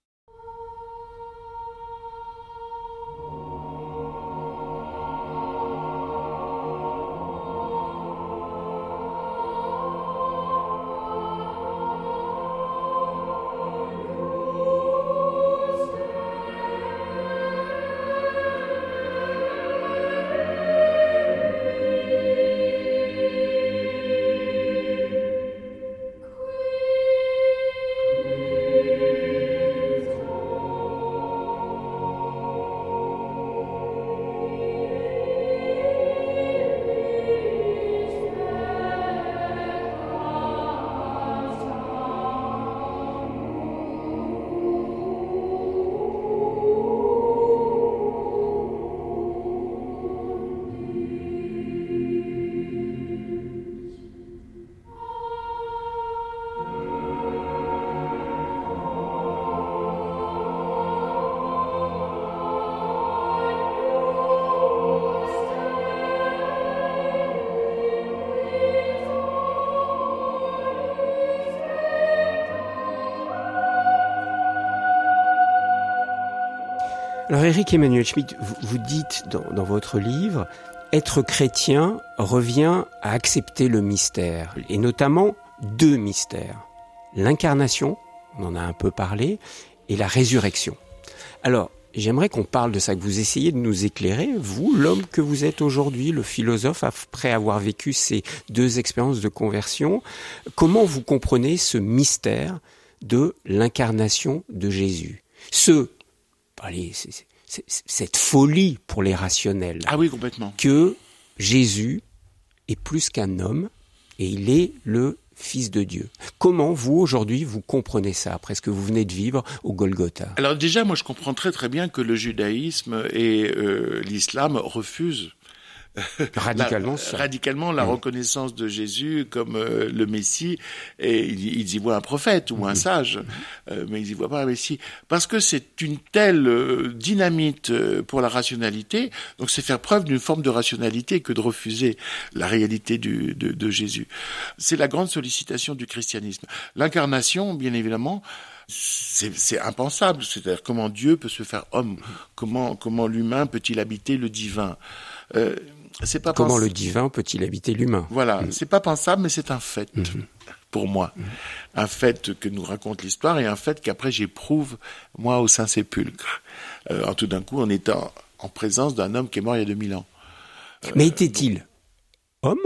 Alors Éric Emmanuel Schmitt, vous, vous dites dans, dans votre livre, être chrétien revient à accepter le mystère, et notamment deux mystères. L'incarnation, on en a un peu parlé, et la résurrection. Alors, j'aimerais qu'on parle de ça, que vous essayez de nous éclairer, vous, l'homme que vous êtes aujourd'hui, le philosophe, après avoir vécu ces deux expériences de conversion. Comment vous comprenez ce mystère de l'incarnation de Jésus ? Ce Allez, c'est, c'est, c'est, cette folie pour les rationnels. Ah oui, complètement. Que Jésus est plus qu'un homme et il est le Fils de Dieu. Comment vous, aujourd'hui, vous comprenez ça, après ce que vous venez de vivre au Golgotha ? Alors déjà, moi je comprends très très bien que le judaïsme et euh, l'islam refusent Radicalement, la, ça. radicalement la mmh. reconnaissance de Jésus comme euh, le Messie, et ils, ils y voient un prophète ou un mmh. sage, euh, mais ils y voient pas un Messie, parce que c'est une telle euh, dynamite euh, pour la rationalité, donc c'est faire preuve d'une forme de rationalité que de refuser la réalité du, de, de Jésus. C'est la grande sollicitation du christianisme. L'incarnation, bien évidemment, c'est, c'est impensable, c'est-à-dire comment Dieu peut se faire homme, comment, comment l'humain peut-il habiter le divin. Euh, C'est pas Comment pens... le divin peut-il habiter l'humain ? Voilà, mmh. c'est pas pensable, mais c'est un fait, mmh. pour moi. Mmh. Un fait que nous raconte l'histoire et un fait qu'après j'éprouve, moi, au Saint-Sépulcre. Euh, en tout d'un coup, en étant en présence d'un homme qui est mort il y a deux mille ans. Euh, mais était-il donc... homme ?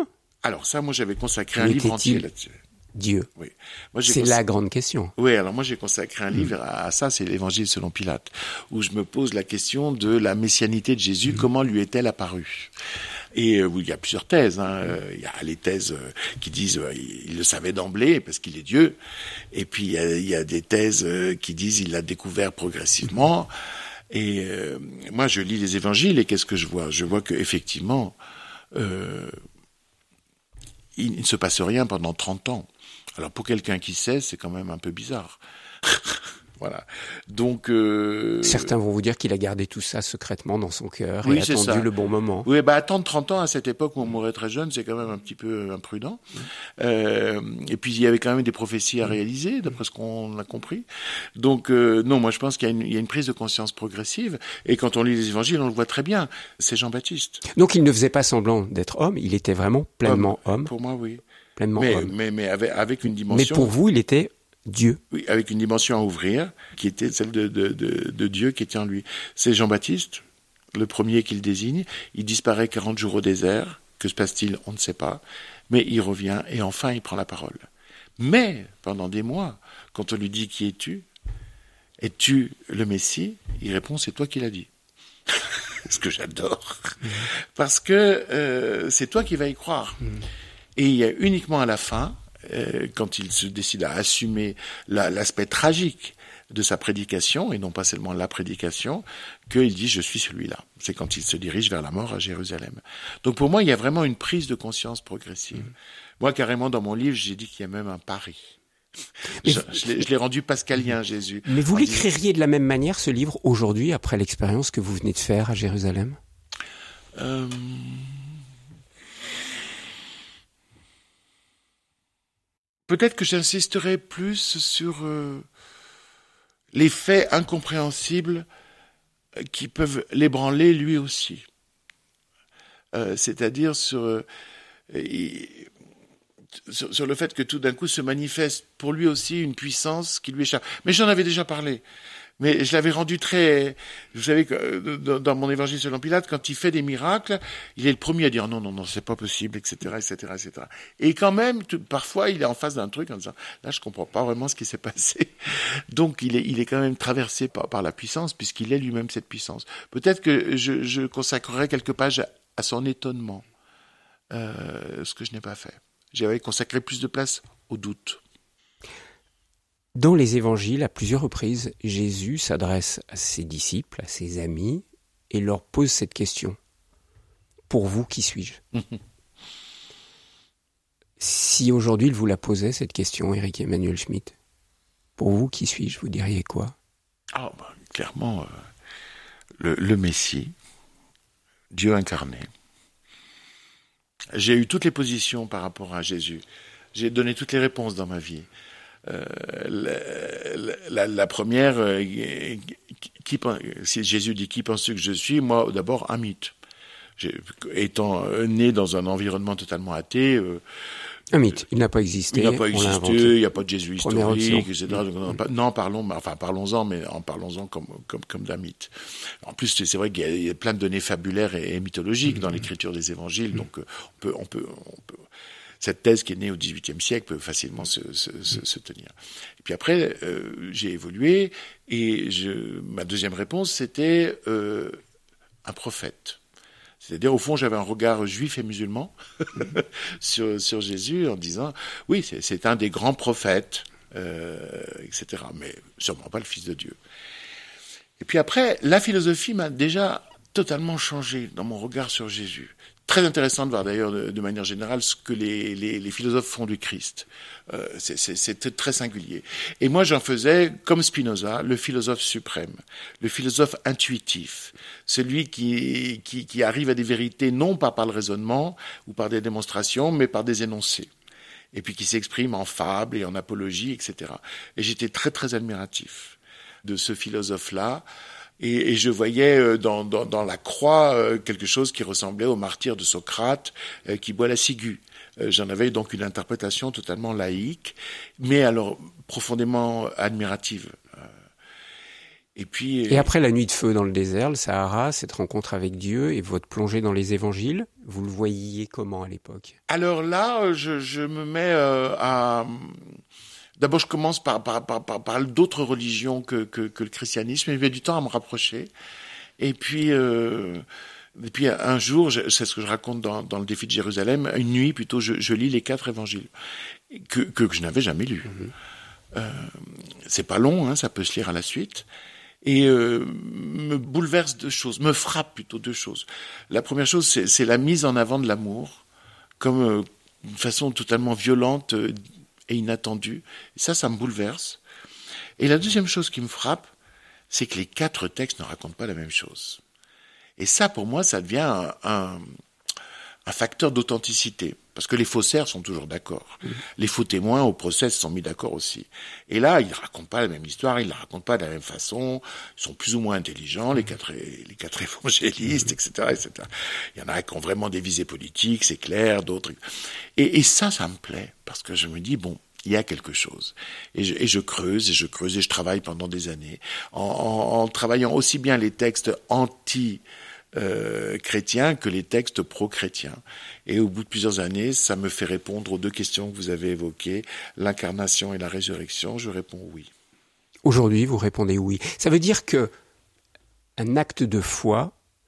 Alors ça, moi, j'avais consacré un mais livre entier là-dessus. Dieu. Oui. Moi, j'ai c'est cons... la grande question. Oui, alors moi j'ai consacré un livre mmh. à ça, c'est l'Évangile selon Pilate, où je me pose la question de la messianité de Jésus, mmh. comment lui est-elle apparue ? Et euh, il y a plusieurs thèses. Hein. Il y a les thèses euh, qui disent euh, il le savait d'emblée parce qu'il est Dieu, et puis il y a, il y a des thèses euh, qui disent il l'a découvert progressivement. Et euh, moi je lis les Évangiles et qu'est-ce que je vois ? Je vois que effectivement euh, il ne se passe rien pendant trente ans. Alors pour quelqu'un qui sait, c'est quand même un peu bizarre. Voilà. Donc euh... certains vont vous dire qu'il a gardé tout ça secrètement dans son cœur oui, et attendu ça. le bon moment. Oui, bah attendre trente ans à cette époque où on mourait très jeune, c'est quand même un petit peu imprudent. Mmh. Euh, et puis il y avait quand même des prophéties à réaliser, d'après ce qu'on a compris. Donc euh, non, moi je pense qu'il y a, une, il y a une prise de conscience progressive. Et quand on lit les Évangiles, on le voit très bien. C'est Jean-Baptiste. Donc il ne faisait pas semblant d'être homme, il était vraiment pleinement homme. homme. Pour moi, oui. Pleinement mais, homme. Mais, mais avec, avec une dimension... Mais pour vous, il était Dieu. Oui, avec une dimension à ouvrir, qui était celle de, de, de, de Dieu qui était en lui. C'est Jean-Baptiste, le premier qu'il désigne. Il disparaît quarante jours au désert. Que se passe-t-il ? On ne sait pas. Mais il revient et enfin il prend la parole. Mais, pendant des mois, quand on lui dit « Qui es-tu ? Es-tu le Messie ?» Il répond « C'est toi qui l'as dit. » Ce que j'adore. Mmh. Parce que euh, c'est toi qui vas y croire. Mmh. Et il y a uniquement à la fin, euh, quand il se décide à assumer la, l'aspect tragique de sa prédication, et non pas seulement la prédication, qu'il dit « je suis celui-là ». C'est quand il se dirige vers la mort à Jérusalem. Donc pour moi, il y a vraiment une prise de conscience progressive. Mmh. Moi, carrément, dans mon livre, j'ai dit qu'il y a même un pari. Je, je, l'ai, je l'ai rendu pascalien, Jésus. Mais vous l'écririez de la même manière, ce livre, aujourd'hui, après l'expérience que vous venez de faire à Jérusalem ? euh... Peut-être que j'insisterai plus sur euh, les faits incompréhensibles qui peuvent l'ébranler lui aussi. Euh, c'est-à-dire sur, euh, sur, sur le fait que tout d'un coup se manifeste pour lui aussi une puissance qui lui échappe. Mais j'en avais déjà parlé. Mais je l'avais rendu très... Vous savez que dans mon évangile selon Pilate, quand il fait des miracles, il est le premier à dire non, non, non, c'est pas possible, et cetera, et cetera, et cetera. Et quand même, tout, parfois, il est en face d'un truc en disant là, je comprends pas vraiment ce qui s'est passé. Donc, il est, il est quand même traversé par, par la puissance, puisqu'il est lui-même cette puissance. Peut-être que je, je consacrerai quelques pages à son étonnement, euh, ce que je n'ai pas fait. J'avais consacré plus de place au doute. Dans les évangiles, à plusieurs reprises, Jésus s'adresse à ses disciples, à ses amis, et leur pose cette question. Pour vous, qui suis-je ? Si aujourd'hui il vous la posait, cette question, Éric Emmanuel Schmitt, pour vous, qui suis-je ? Vous diriez quoi ? Ah, bah, clairement, euh, le, le Messie, Dieu incarné. J'ai eu toutes les positions par rapport à Jésus. J'ai donné toutes les réponses dans ma vie. Euh, la, la, la première, euh, qui, qui, si Jésus dit qui penses-tu que je suis, moi d'abord un mythe. J'ai, étant né dans un environnement totalement athée, euh, un mythe, il n'a pas existé. Il n'a pas existé, il n'y a pas de Jésus historique, et cetera. Mmh. Donc, non, parlons, enfin parlons-en, mais en parlons-en comme comme comme d'un mythe. En plus, c'est vrai qu'il y a, il y a plein de données fabulaires et, et mythologiques mmh. dans l'écriture des évangiles, mmh. donc on peut on peut on peut cette thèse qui est née au dix-huitième siècle peut facilement se, se, se, se tenir. Et puis après, euh, j'ai évolué et je, ma deuxième réponse, c'était euh, un prophète. C'est-à-dire, au fond, j'avais un regard juif et musulman sur, sur Jésus en disant, oui, c'est, c'est un des grands prophètes, euh, et cetera. Mais sûrement pas le Fils de Dieu. Et puis après, la philosophie m'a déjà totalement changé dans mon regard sur Jésus. Très intéressant de voir d'ailleurs de, de manière générale ce que les, les, les philosophes font du Christ. Euh, c'est, c'est, c'est très singulier. Et moi j'en faisais, comme Spinoza, le philosophe suprême, le philosophe intuitif, celui qui, qui, qui arrive à des vérités non pas par le raisonnement ou par des démonstrations, mais par des énoncés. Et puis qui s'exprime en fables et en apologie, et cetera. Et j'étais très très admiratif de ce philosophe-là. Et, et je voyais dans, dans, dans la croix quelque chose qui ressemblait au martyr de Socrate euh, qui boit la ciguë. Euh, j'en avais donc une interprétation totalement laïque, mais alors profondément admirative. Euh, et puis. Et après la nuit de feu dans le désert, le Sahara, cette rencontre avec Dieu et votre plongée dans les évangiles, vous le voyiez comment à l'époque ? Alors là, je, je me mets euh, à... D'abord, je commence par, par, par, par, par d'autres religions que, que, que le christianisme. Il y avait du temps à me rapprocher. Et puis, euh, et puis un jour, je, c'est ce que je raconte dans, dans le défi de Jérusalem, une nuit plutôt, je, je lis les quatre évangiles que, que, que je n'avais jamais lus. Mmh. Euh, c'est pas long, hein, ça peut se lire à la suite. Et euh, me bouleverse deux choses, me frappe plutôt deux choses. La première chose, c'est, c'est la mise en avant de l'amour comme euh, une façon totalement violente euh, et inattendu. Ça, ça me bouleverse. Et la deuxième chose qui me frappe, c'est que les quatre textes ne racontent pas la même chose. Et ça, pour moi, ça devient un, un, un facteur d'authenticité. Parce que les faussaires sont toujours d'accord. Mmh. Les faux témoins au procès se sont mis d'accord aussi. Et là, ils ne racontent pas la même histoire, ils ne la racontent pas de la même façon, ils sont plus ou moins intelligents, mmh. les quatre, les quatre évangélistes, mmh. et cetera, et cetera. Il y en a qui ont vraiment des visées politiques, c'est clair, d'autres... Et, et ça, ça me plaît, parce que je me dis, bon, il y a quelque chose. Et je, et je creuse, et je creuse, et je travaille pendant des années, en, en, en travaillant aussi bien les textes anti- Euh, chrétiens que les textes pro-chrétiens. Et au bout de plusieurs années, ça me fait répondre aux deux questions que vous avez évoquées, l'incarnation et la résurrection. Je réponds oui. Aujourd'hui, vous répondez oui. Ça veut dire que un acte de foi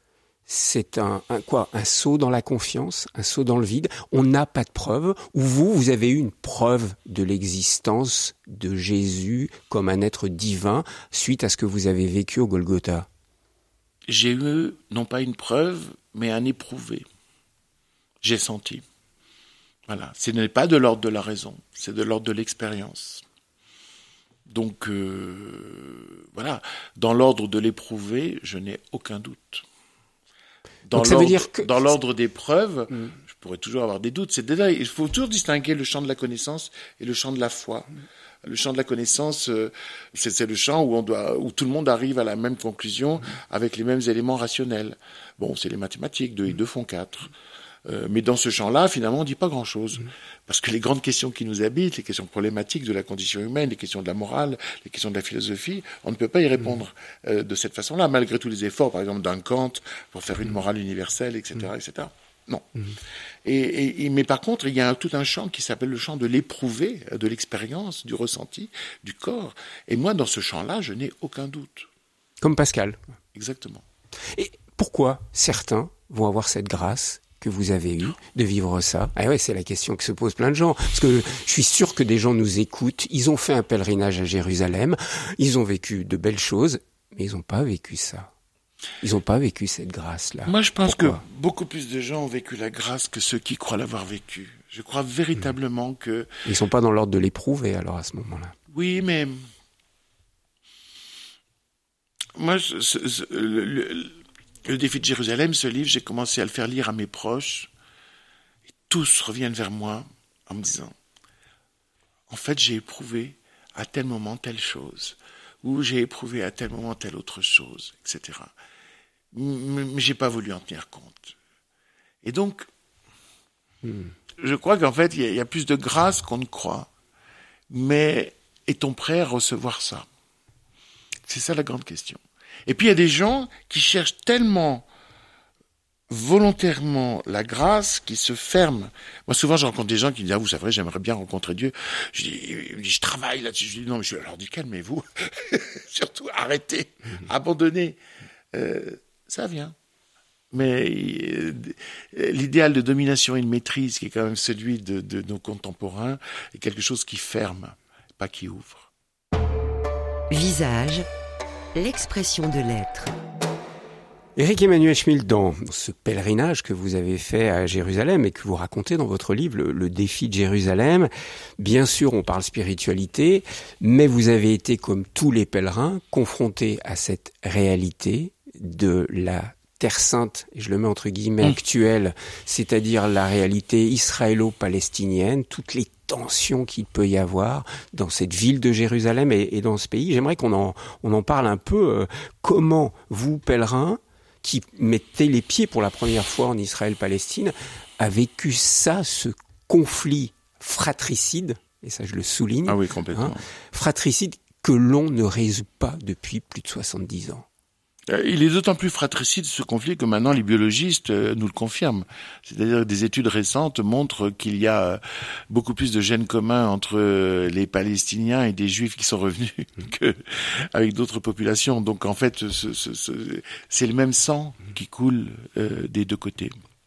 c'est un, un quoi, un saut dans la confiance, un saut dans le vide. On n'a pas de preuve. Ou vous, vous avez eu une preuve de l'existence de Jésus comme un être divin suite à ce que vous avez vécu au Golgotha. J'ai eu, non pas une preuve, mais un éprouvé. J'ai senti. Voilà. Ce n'est pas de l'ordre de la raison, c'est de l'ordre de l'expérience. Donc, euh, voilà. Dans l'ordre de l'éprouvé, je n'ai aucun doute. Dans Donc ça veut dire que... Dans l'ordre des preuves, mmh. je pourrais toujours avoir des doutes. C'est déjà, il faut toujours distinguer le champ de la connaissance et le champ de la foi. Mmh. Le champ de la connaissance, euh, c'est, c'est le champ où on doit, où tout le monde arrive à la même conclusion mmh. avec les mêmes éléments rationnels. Bon, c'est les mathématiques, deux et deux font quatre. Euh, mais dans ce champ-là, finalement, on dit pas grand-chose. Mmh. Parce que les grandes questions qui nous habitent, les questions problématiques de la condition humaine, les questions de la morale, les questions de la philosophie, on ne peut pas y répondre mmh. euh, de cette façon-là, malgré tous les efforts, par exemple, d'un Kant, pour faire une morale universelle, et cetera, mmh. et cetera. Non. Mmh. Et, et, et, mais par contre, il y a un, tout un champ qui s'appelle le champ de l'éprouvé, de l'expérience, du ressenti, du corps. Et moi, dans ce champ-là, je n'ai aucun doute. Comme Pascal. Exactement. Et pourquoi certains vont avoir cette grâce que vous avez eue de vivre ça? Ah ouais, c'est la question que se posent plein de gens. Parce que je suis sûr que des gens nous écoutent. Ils ont fait un pèlerinage à Jérusalem. Ils ont vécu de belles choses, mais ils n'ont pas vécu ça. Ils n'ont pas vécu cette grâce-là. Moi, je pense Pourquoi? que beaucoup plus de gens ont vécu la grâce que ceux qui croient l'avoir vécue. Je crois véritablement mmh. que... Ils ne sont pas dans l'ordre de l'éprouver, alors, à ce moment-là. Oui, mais... Moi, je, ce, ce, le, le, le défi de Jérusalem, ce livre, j'ai commencé à le faire lire à mes proches. Et tous reviennent vers moi en me disant, en fait, j'ai éprouvé à tel moment telle chose, ou j'ai éprouvé à tel moment telle autre chose, et cetera. Mais j'ai pas voulu en tenir compte. Et donc, hmm. je crois qu'en fait, il y, y a plus de grâce qu'on ne croit. Mais est-on prêt à recevoir ça? C'est ça la grande question. Et puis il y a des gens qui cherchent tellement volontairement la grâce qui se ferment. Moi, souvent, je rencontre des gens qui me disent « Ah, vous savez, j'aimerais bien rencontrer Dieu. » Je dis « Je travaille là-dessus. » Je dis « Non, mais je leur dis calmez-vous. Surtout, arrêtez, mmh. abandonnez. Euh, » Ça vient. Mais euh, l'idéal de domination et de maîtrise, qui est quand même celui de, de nos contemporains, est quelque chose qui ferme, pas qui ouvre. Visage, l'expression de l'être. Éric-Emmanuel Schmid, dans ce pèlerinage que vous avez fait à Jérusalem et que vous racontez dans votre livre, le, le défi de Jérusalem, bien sûr on parle spiritualité, mais vous avez été, comme tous les pèlerins, confrontés à cette réalité de la Terre Sainte, et je le mets entre guillemets, mmh. actuelle, c'est-à-dire la réalité israélo-palestinienne, toutes les tensions qu'il peut y avoir dans cette ville de Jérusalem et, et dans ce pays. J'aimerais qu'on en, on en parle un peu. Euh, comment vous, pèlerins, qui mettez les pieds pour la première fois en Israël-Palestine, a vécu ça, ce conflit fratricide, et ça je le souligne, ah oui, complètement. Hein, fratricide que l'on ne résout pas depuis plus de soixante-dix ans. Il est d'autant plus fratricide ce conflit que maintenant les biologistes nous le confirment. C'est-à-dire que des études récentes montrent qu'il y a beaucoup plus de gènes communs entre les Palestiniens et des Juifs qui sont revenus que avec d'autres populations. Donc en fait, ce, ce, ce, c'est le même sang qui coule euh, des deux côtés.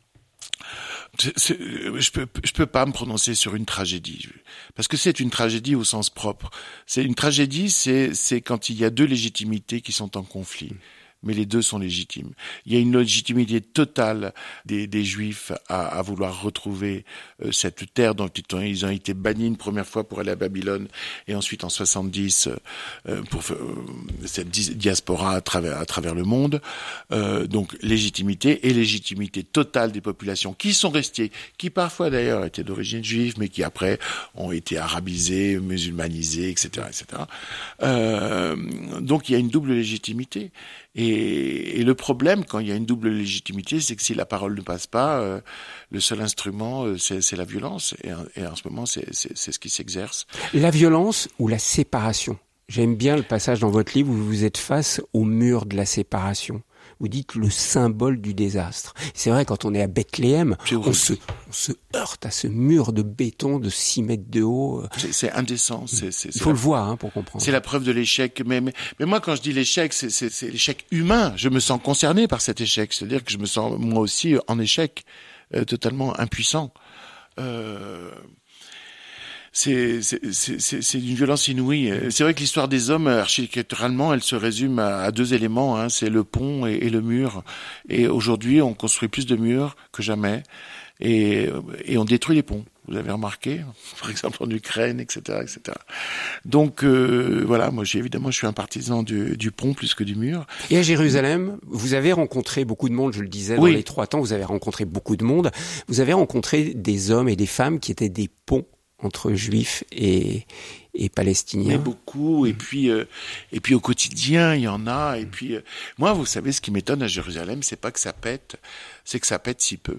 C'est, c'est, je peux, je peux pas me prononcer sur une tragédie, parce que c'est une tragédie au sens propre. C'est une tragédie, c'est, c'est quand il y a deux légitimités qui sont en conflit. Mais les deux sont légitimes. Il y a une légitimité totale des, des Juifs à, à vouloir retrouver euh, cette terre dont ils ont, ils ont été bannis une première fois pour aller à Babylone, et ensuite en soixante-dix euh, pour euh, cette diaspora à travers, à travers le monde. Euh, donc légitimité et légitimité totale des populations qui sont restées, qui parfois d'ailleurs étaient d'origine juive, mais qui après ont été arabisées, musulmanisées, et cetera, et cetera. Euh, donc il y a une double légitimité. Et, et le problème, quand il y a une double légitimité, c'est que si la parole ne passe pas, euh, le seul instrument, euh, c'est, c'est la violence. Et, et en ce moment, c'est, c'est, c'est ce qui s'exerce. La violence ou la séparation? J'aime bien le passage dans votre livre où vous êtes face au mur de la séparation. vous dites le symbole du désastre. C'est vrai, quand on est à Bethléem, on se, on se heurte à ce mur de béton de six mètres de haut. C'est, c'est indécent. C'est, c'est, Il faut la, le voir hein, pour comprendre. C'est la preuve de l'échec. Mais, mais, mais moi, quand je dis l'échec, c'est, c'est, c'est l'échec humain. Je me sens concerné par cet échec. C'est-à-dire que je me sens moi aussi en échec, euh, totalement impuissant. Euh... C'est, c'est, c'est, c'est, c'est d'une violence inouïe. C'est vrai que l'histoire des hommes, architecturalement, elle se résume à, à deux éléments, hein, c'est le pont et, et le mur. Et aujourd'hui, on construit plus de murs que jamais, et, et on détruit les ponts. Vous avez remarqué, par exemple en Ukraine, et cetera, et cetera. Donc euh, voilà, moi j'ai évidemment je suis un partisan du, du pont plus que du mur. Et à Jérusalem, vous avez rencontré beaucoup de monde, je le disais, oui. dans les trois temps, vous avez rencontré beaucoup de monde. Vous avez rencontré des hommes et des femmes qui étaient des ponts entre juifs et, et palestiniens. Mais beaucoup, et puis euh, et puis au quotidien, il y en a. Et puis euh, moi, vous savez, ce qui m'étonne à Jérusalem, c'est pas que ça pète, c'est que ça pète si peu.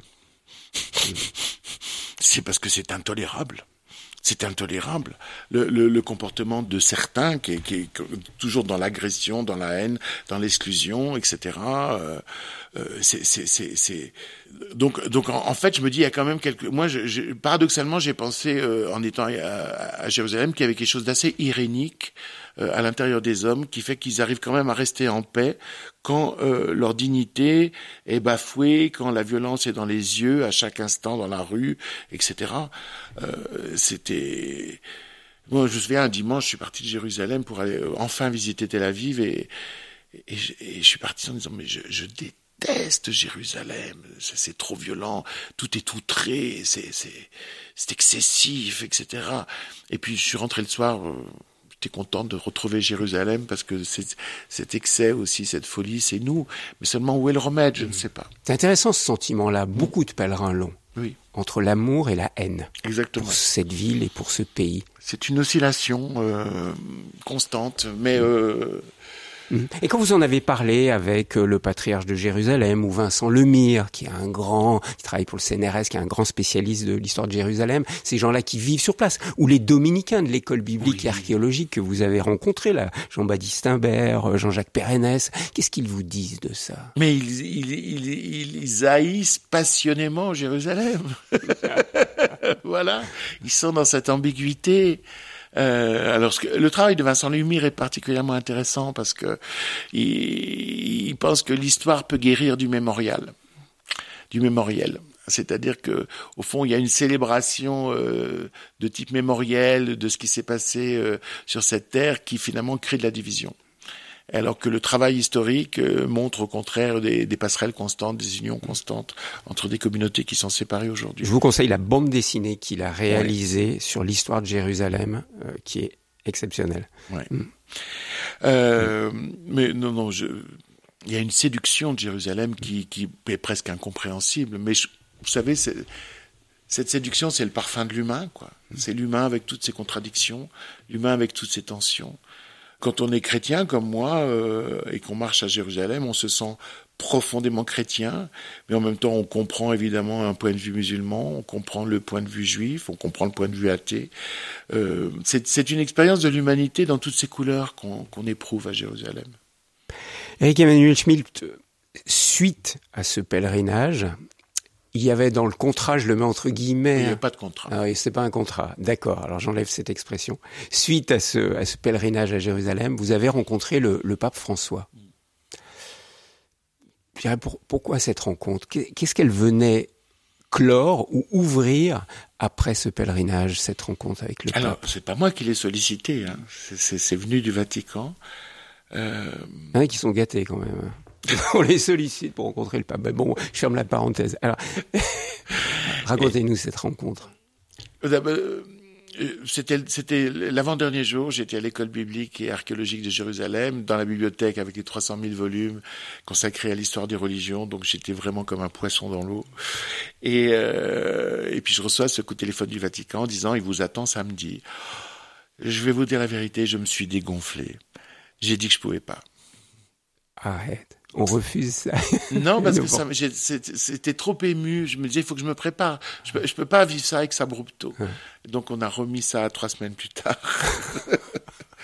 C'est parce que c'est intolérable. C'est intolérable. Le, le, le comportement de certains qui est, qui est toujours dans l'agression, dans la haine, dans l'exclusion, et cetera. Euh, euh, c'est, c'est, c'est, c'est... Donc, donc en, en fait, je me dis, il y a quand même quelque. Moi, je, je, paradoxalement, j'ai pensé euh, en étant à, à Jérusalem qu'il y avait quelque chose d'assez irénique euh, à l'intérieur des hommes, qui fait qu'ils arrivent quand même à rester en paix quand euh, leur dignité est bafouée, quand la violence est dans les yeux à chaque instant dans la rue, et cetera. Euh, c'était. Moi, je me souviens, un dimanche, je suis parti de Jérusalem pour aller euh, enfin visiter Tel Aviv, et, et, je, et je suis parti en disant, mais je, je déteste Jérusalem, c'est, c'est trop violent, tout est outré, c'est, c'est, c'est excessif, et cetera. Et puis je suis rentré le soir. Euh, J'étais content de retrouver Jérusalem parce que c'est, cet excès aussi, cette folie, c'est nous. Mais seulement où est le remède, je ne sais pas. C'est intéressant ce sentiment-là. Beaucoup de pèlerins l'ont. Oui. Entre l'amour et la haine. Exactement. Pour cette ville et pour ce pays. C'est une oscillation euh, constante, mais... Euh, Et quand vous en avez parlé avec le patriarche de Jérusalem ou Vincent Lemire, qui est un grand, qui travaille pour le C N R S, qui est un grand spécialiste de l'histoire de Jérusalem, ces gens-là qui vivent sur place, ou les dominicains de l'école biblique oui. et archéologique que vous avez rencontrés, là, Jean-Baptiste Imbert, Jean-Jacques Pérennes, qu'est-ce qu'ils vous disent de ça? Mais ils, ils, ils, ils haïssent passionnément Jérusalem. Voilà, ils sont dans cette ambiguïté. Euh, alors, ce que, le travail de Vincent Lemire est particulièrement intéressant parce que il, il pense que l'histoire peut guérir du mémorial, du mémoriel. C'est-à-dire que, au fond, il y a une célébration euh, de type mémoriel de ce qui s'est passé euh, sur cette terre qui finalement crée de la division. Alors que le travail historique euh, montre au contraire des, des passerelles constantes, des unions constantes entre des communautés qui sont séparées aujourd'hui. Je vous conseille la bande dessinée qu'il a réalisée ouais. sur l'histoire de Jérusalem, euh, qui est exceptionnelle. Ouais. Mm. Euh, mm. Mais non, non, je... il y a une séduction de Jérusalem qui, qui est presque incompréhensible. Mais je, vous savez, c'est... cette séduction, c'est le parfum de l'humain, quoi. Mm. C'est l'humain avec toutes ses contradictions, l'humain avec toutes ses tensions. Quand on est chrétien comme moi euh, et qu'on marche à Jérusalem, on se sent profondément chrétien, mais en même temps on comprend évidemment un point de vue musulman, on comprend le point de vue juif, on comprend le point de vue athée. Euh, c'est, c'est une expérience de l'humanité dans toutes ses couleurs qu'on, qu'on éprouve à Jérusalem. Éric Emmanuel Schmitt, suite à ce pèlerinage, il y avait dans le contrat, je le mets entre guillemets... Il n'y a pas de contrat. Ah oui, c'est pas un contrat. D'accord, alors j'enlève cette expression. Suite à ce, à ce pèlerinage à Jérusalem, vous avez rencontré le, le pape François. Je dirais, pour, pourquoi cette rencontre? Qu'est-ce qu'elle venait clore ou ouvrir après ce pèlerinage, cette rencontre avec le alors, pape? Alors, c'est pas moi qui l'ai sollicité, hein. c'est, c'est, c'est venu du Vatican. Euh... Il y en a qui sont gâtés quand même. On les sollicite pour rencontrer le pape. Mais bon, je ferme la parenthèse. Alors, racontez-nous cette rencontre. C'était, c'était l'avant-dernier jour, j'étais à l'école biblique et archéologique de Jérusalem, dans la bibliothèque avec les trois cent mille volumes consacrés à l'histoire des religions, donc j'étais vraiment comme un poisson dans l'eau. Et, euh, et puis je reçois ce coup de téléphone du Vatican en disant « Il vous attend samedi ». Je vais vous dire la vérité, je me suis dégonflé. J'ai dit que je pouvais pas. Arrête. On refuse ça. Non, parce que ça, j'ai, c'était, c'était trop ému. Je me disais, il faut que je me prépare. Je peux, je peux pas vivre ça avec abrupto. Ouais. Donc, on a remis ça trois semaines plus tard.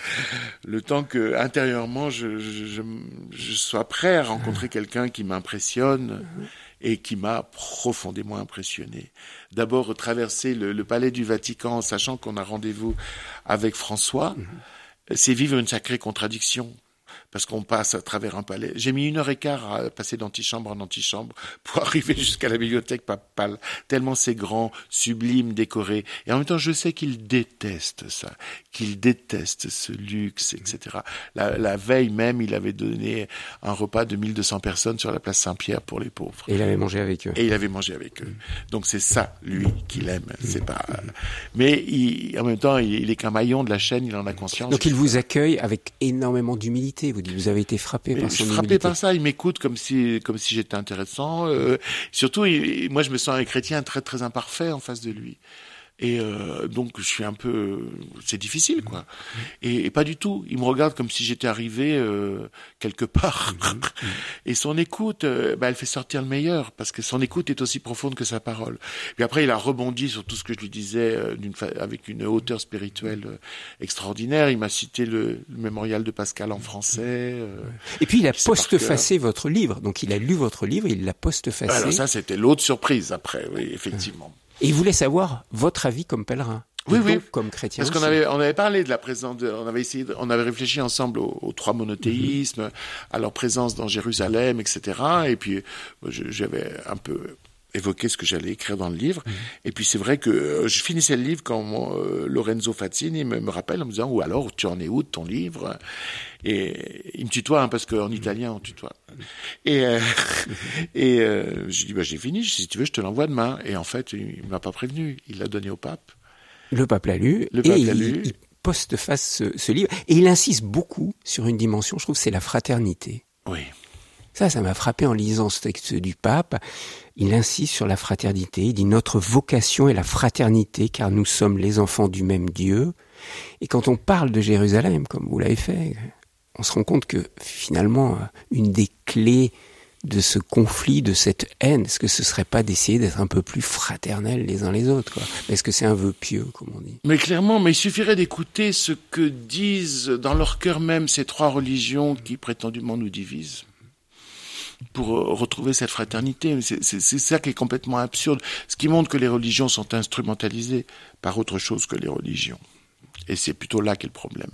Le temps que intérieurement je, je, je, je sois prêt à rencontrer quelqu'un qui m'impressionne et qui m'a profondément impressionné. D'abord traverser le, le palais du Vatican en sachant qu'on a rendez-vous avec François, mmh. c'est vivre une sacrée contradiction. Parce qu'on passe à travers un palais. J'ai mis une heure et quart à passer d'antichambre en antichambre pour arriver jusqu'à la bibliothèque papale, tellement c'est grand, sublime, décoré. Et en même temps, je sais qu'il déteste ça, qu'il déteste ce luxe, et cetera. La, la veille même, il avait donné un repas de mille deux cents personnes sur la place Saint-Pierre pour les pauvres. Et il avait mangé avec eux. Et il avait mangé avec eux. Donc c'est ça, lui, qu'il aime. C'est pas. Mais il, en même temps, il, il est qu'un maillon de la chaîne. Il en a conscience. Donc il vous accueille avec énormément d'humilité. Vous dites, vous avez été frappé par son frappé humilité. par ça, il m'écoute comme si comme si j'étais intéressant. Euh, surtout, il, moi, je me sens un chrétien très très imparfait en face de lui. Et euh, donc, je suis un peu... C'est difficile, quoi. Et, et pas du tout. Il me regarde comme si j'étais arrivé euh, quelque part. Et son écoute, euh, bah, elle fait sortir le meilleur, parce que son écoute est aussi profonde que sa parole. Puis après, il a rebondi sur tout ce que je lui disais euh, d'une fa... avec une hauteur spirituelle euh, extraordinaire. Il m'a cité le, le mémorial de Pascal en français. Euh, Et puis, il a postfacé votre livre. Donc, il a lu votre livre, il l'a postfacé. Alors ça, c'était l'autre surprise après, oui, effectivement. Et il voulait savoir votre avis comme pèlerin. Oui, oui. Comme chrétien. Parce qu'on avait, on avait parlé de la présence de, on avait essayé, de, on avait réfléchi ensemble aux, aux trois monothéismes, mm-hmm. à leur présence dans Jérusalem, et cetera. Et puis, je, j'avais un peu évoqué ce que j'allais écrire dans le livre. Mm-hmm. Et puis, c'est vrai que euh, je finissais le livre quand mon, euh, Lorenzo Fazzini me, me rappelle en me disant, ou alors, tu en es où de ton livre? Et il me tutoie, hein, parce qu'en italien, on tutoie. Et, euh, et euh, je dis, bah, j'ai fini, si tu veux, je te l'envoie demain. Et en fait, il ne m'a pas prévenu. Il l'a donné au pape. Le pape l'a lu. Le pape et l'a il, lu. il postface ce, ce livre. Et il insiste beaucoup sur une dimension, je trouve, c'est la fraternité. Oui. Ça, ça m'a frappé en lisant ce texte du pape. Il insiste sur la fraternité. Il dit, notre vocation est la fraternité, car nous sommes les enfants du même Dieu. Et quand on parle de Jérusalem, comme vous l'avez fait, on se rend compte que finalement, une des clés de ce conflit, de cette haine, est-ce que ce serait pas d'essayer d'être un peu plus fraternels les uns les autres, quoi? Est-ce que c'est un vœu pieux, comme on dit? Mais clairement, mais il suffirait d'écouter ce que disent dans leur cœur même ces trois religions qui prétendument nous divisent pour retrouver cette fraternité. C'est, c'est, c'est ça qui est complètement absurde, ce qui montre que les religions sont instrumentalisées par autre chose que les religions. Et c'est plutôt là qu'est le problème.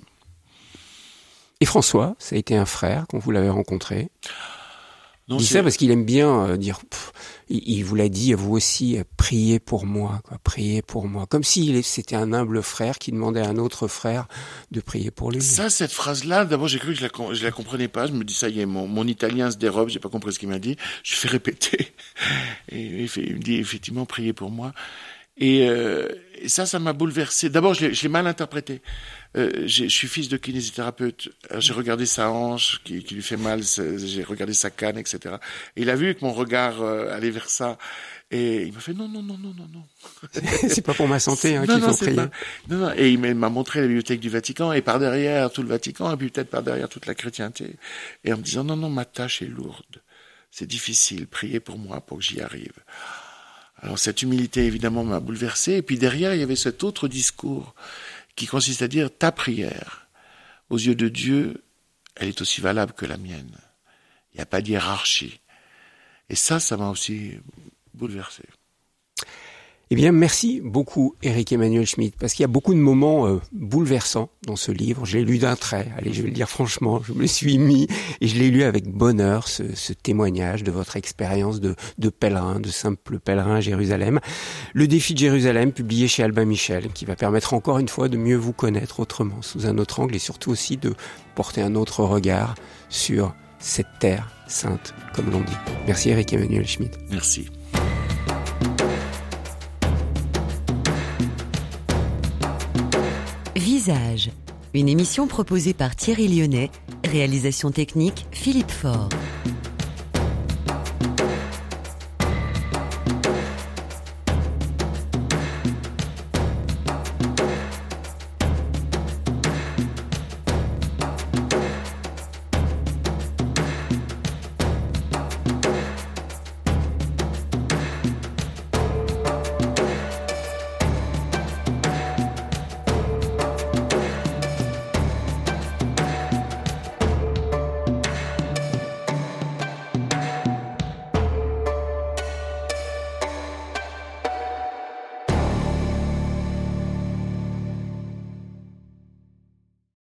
Et François, ça a été un frère quand vous l'avez rencontré. Non, il dit ça parce qu'il aime bien euh, dire, pff, il, il vous l'a dit, vous aussi, euh, priez pour moi, quoi, priez pour moi. Comme si c'était un humble frère qui demandait à un autre frère de prier pour lui. Ça, cette phrase-là, d'abord j'ai cru que je la, je la comprenais pas. Je me dis, ça y est, mon, mon italien se dérobe, j'ai pas compris ce qu'il m'a dit. Je fais répéter. Et il, fait, il me dit, effectivement, priez pour moi. Et, euh, et ça, ça m'a bouleversé. D'abord, je l'ai, je l'ai mal interprété. Euh, je suis fils de kinésithérapeute. J'ai regardé sa hanche qui, qui lui fait mal. J'ai regardé sa canne, et cetera. Et il a vu que mon regard euh, allait vers ça. Et il m'a fait non, non, non, non, non, non. C'est pas pour ma santé hein, non, qu'il non, faut prier. Pas... Non, non. Et il m'a montré la bibliothèque du Vatican et par derrière tout le Vatican et puis peut-être par derrière toute la chrétienté. Et en me disant non, non, ma tâche est lourde. C'est difficile. Priez pour moi pour que j'y arrive. Alors cette humilité, évidemment, m'a bouleversé. Et puis derrière, il y avait cet autre discours qui consiste à dire ta prière, aux yeux de Dieu, elle est aussi valable que la mienne. Il n'y a pas de hiérarchie. Et ça, ça m'a aussi bouleversé. Eh bien, merci beaucoup, Éric Emmanuel Schmitt, parce qu'il y a beaucoup de moments euh, bouleversants dans ce livre. Je l'ai lu d'un trait, allez, je vais le dire franchement, je me le suis mis, et je l'ai lu avec bonheur, ce, ce témoignage de votre expérience de, de pèlerin, de simple pèlerin à Jérusalem. Le défi de Jérusalem, publié chez Albin Michel, qui va permettre encore une fois de mieux vous connaître autrement, sous un autre angle, et surtout aussi de porter un autre regard sur cette terre sainte, comme l'on dit. Merci, Éric Emmanuel Schmitt. Merci. Visage, une émission proposée par Thierry Lyonnais, réalisation technique Philippe Faure.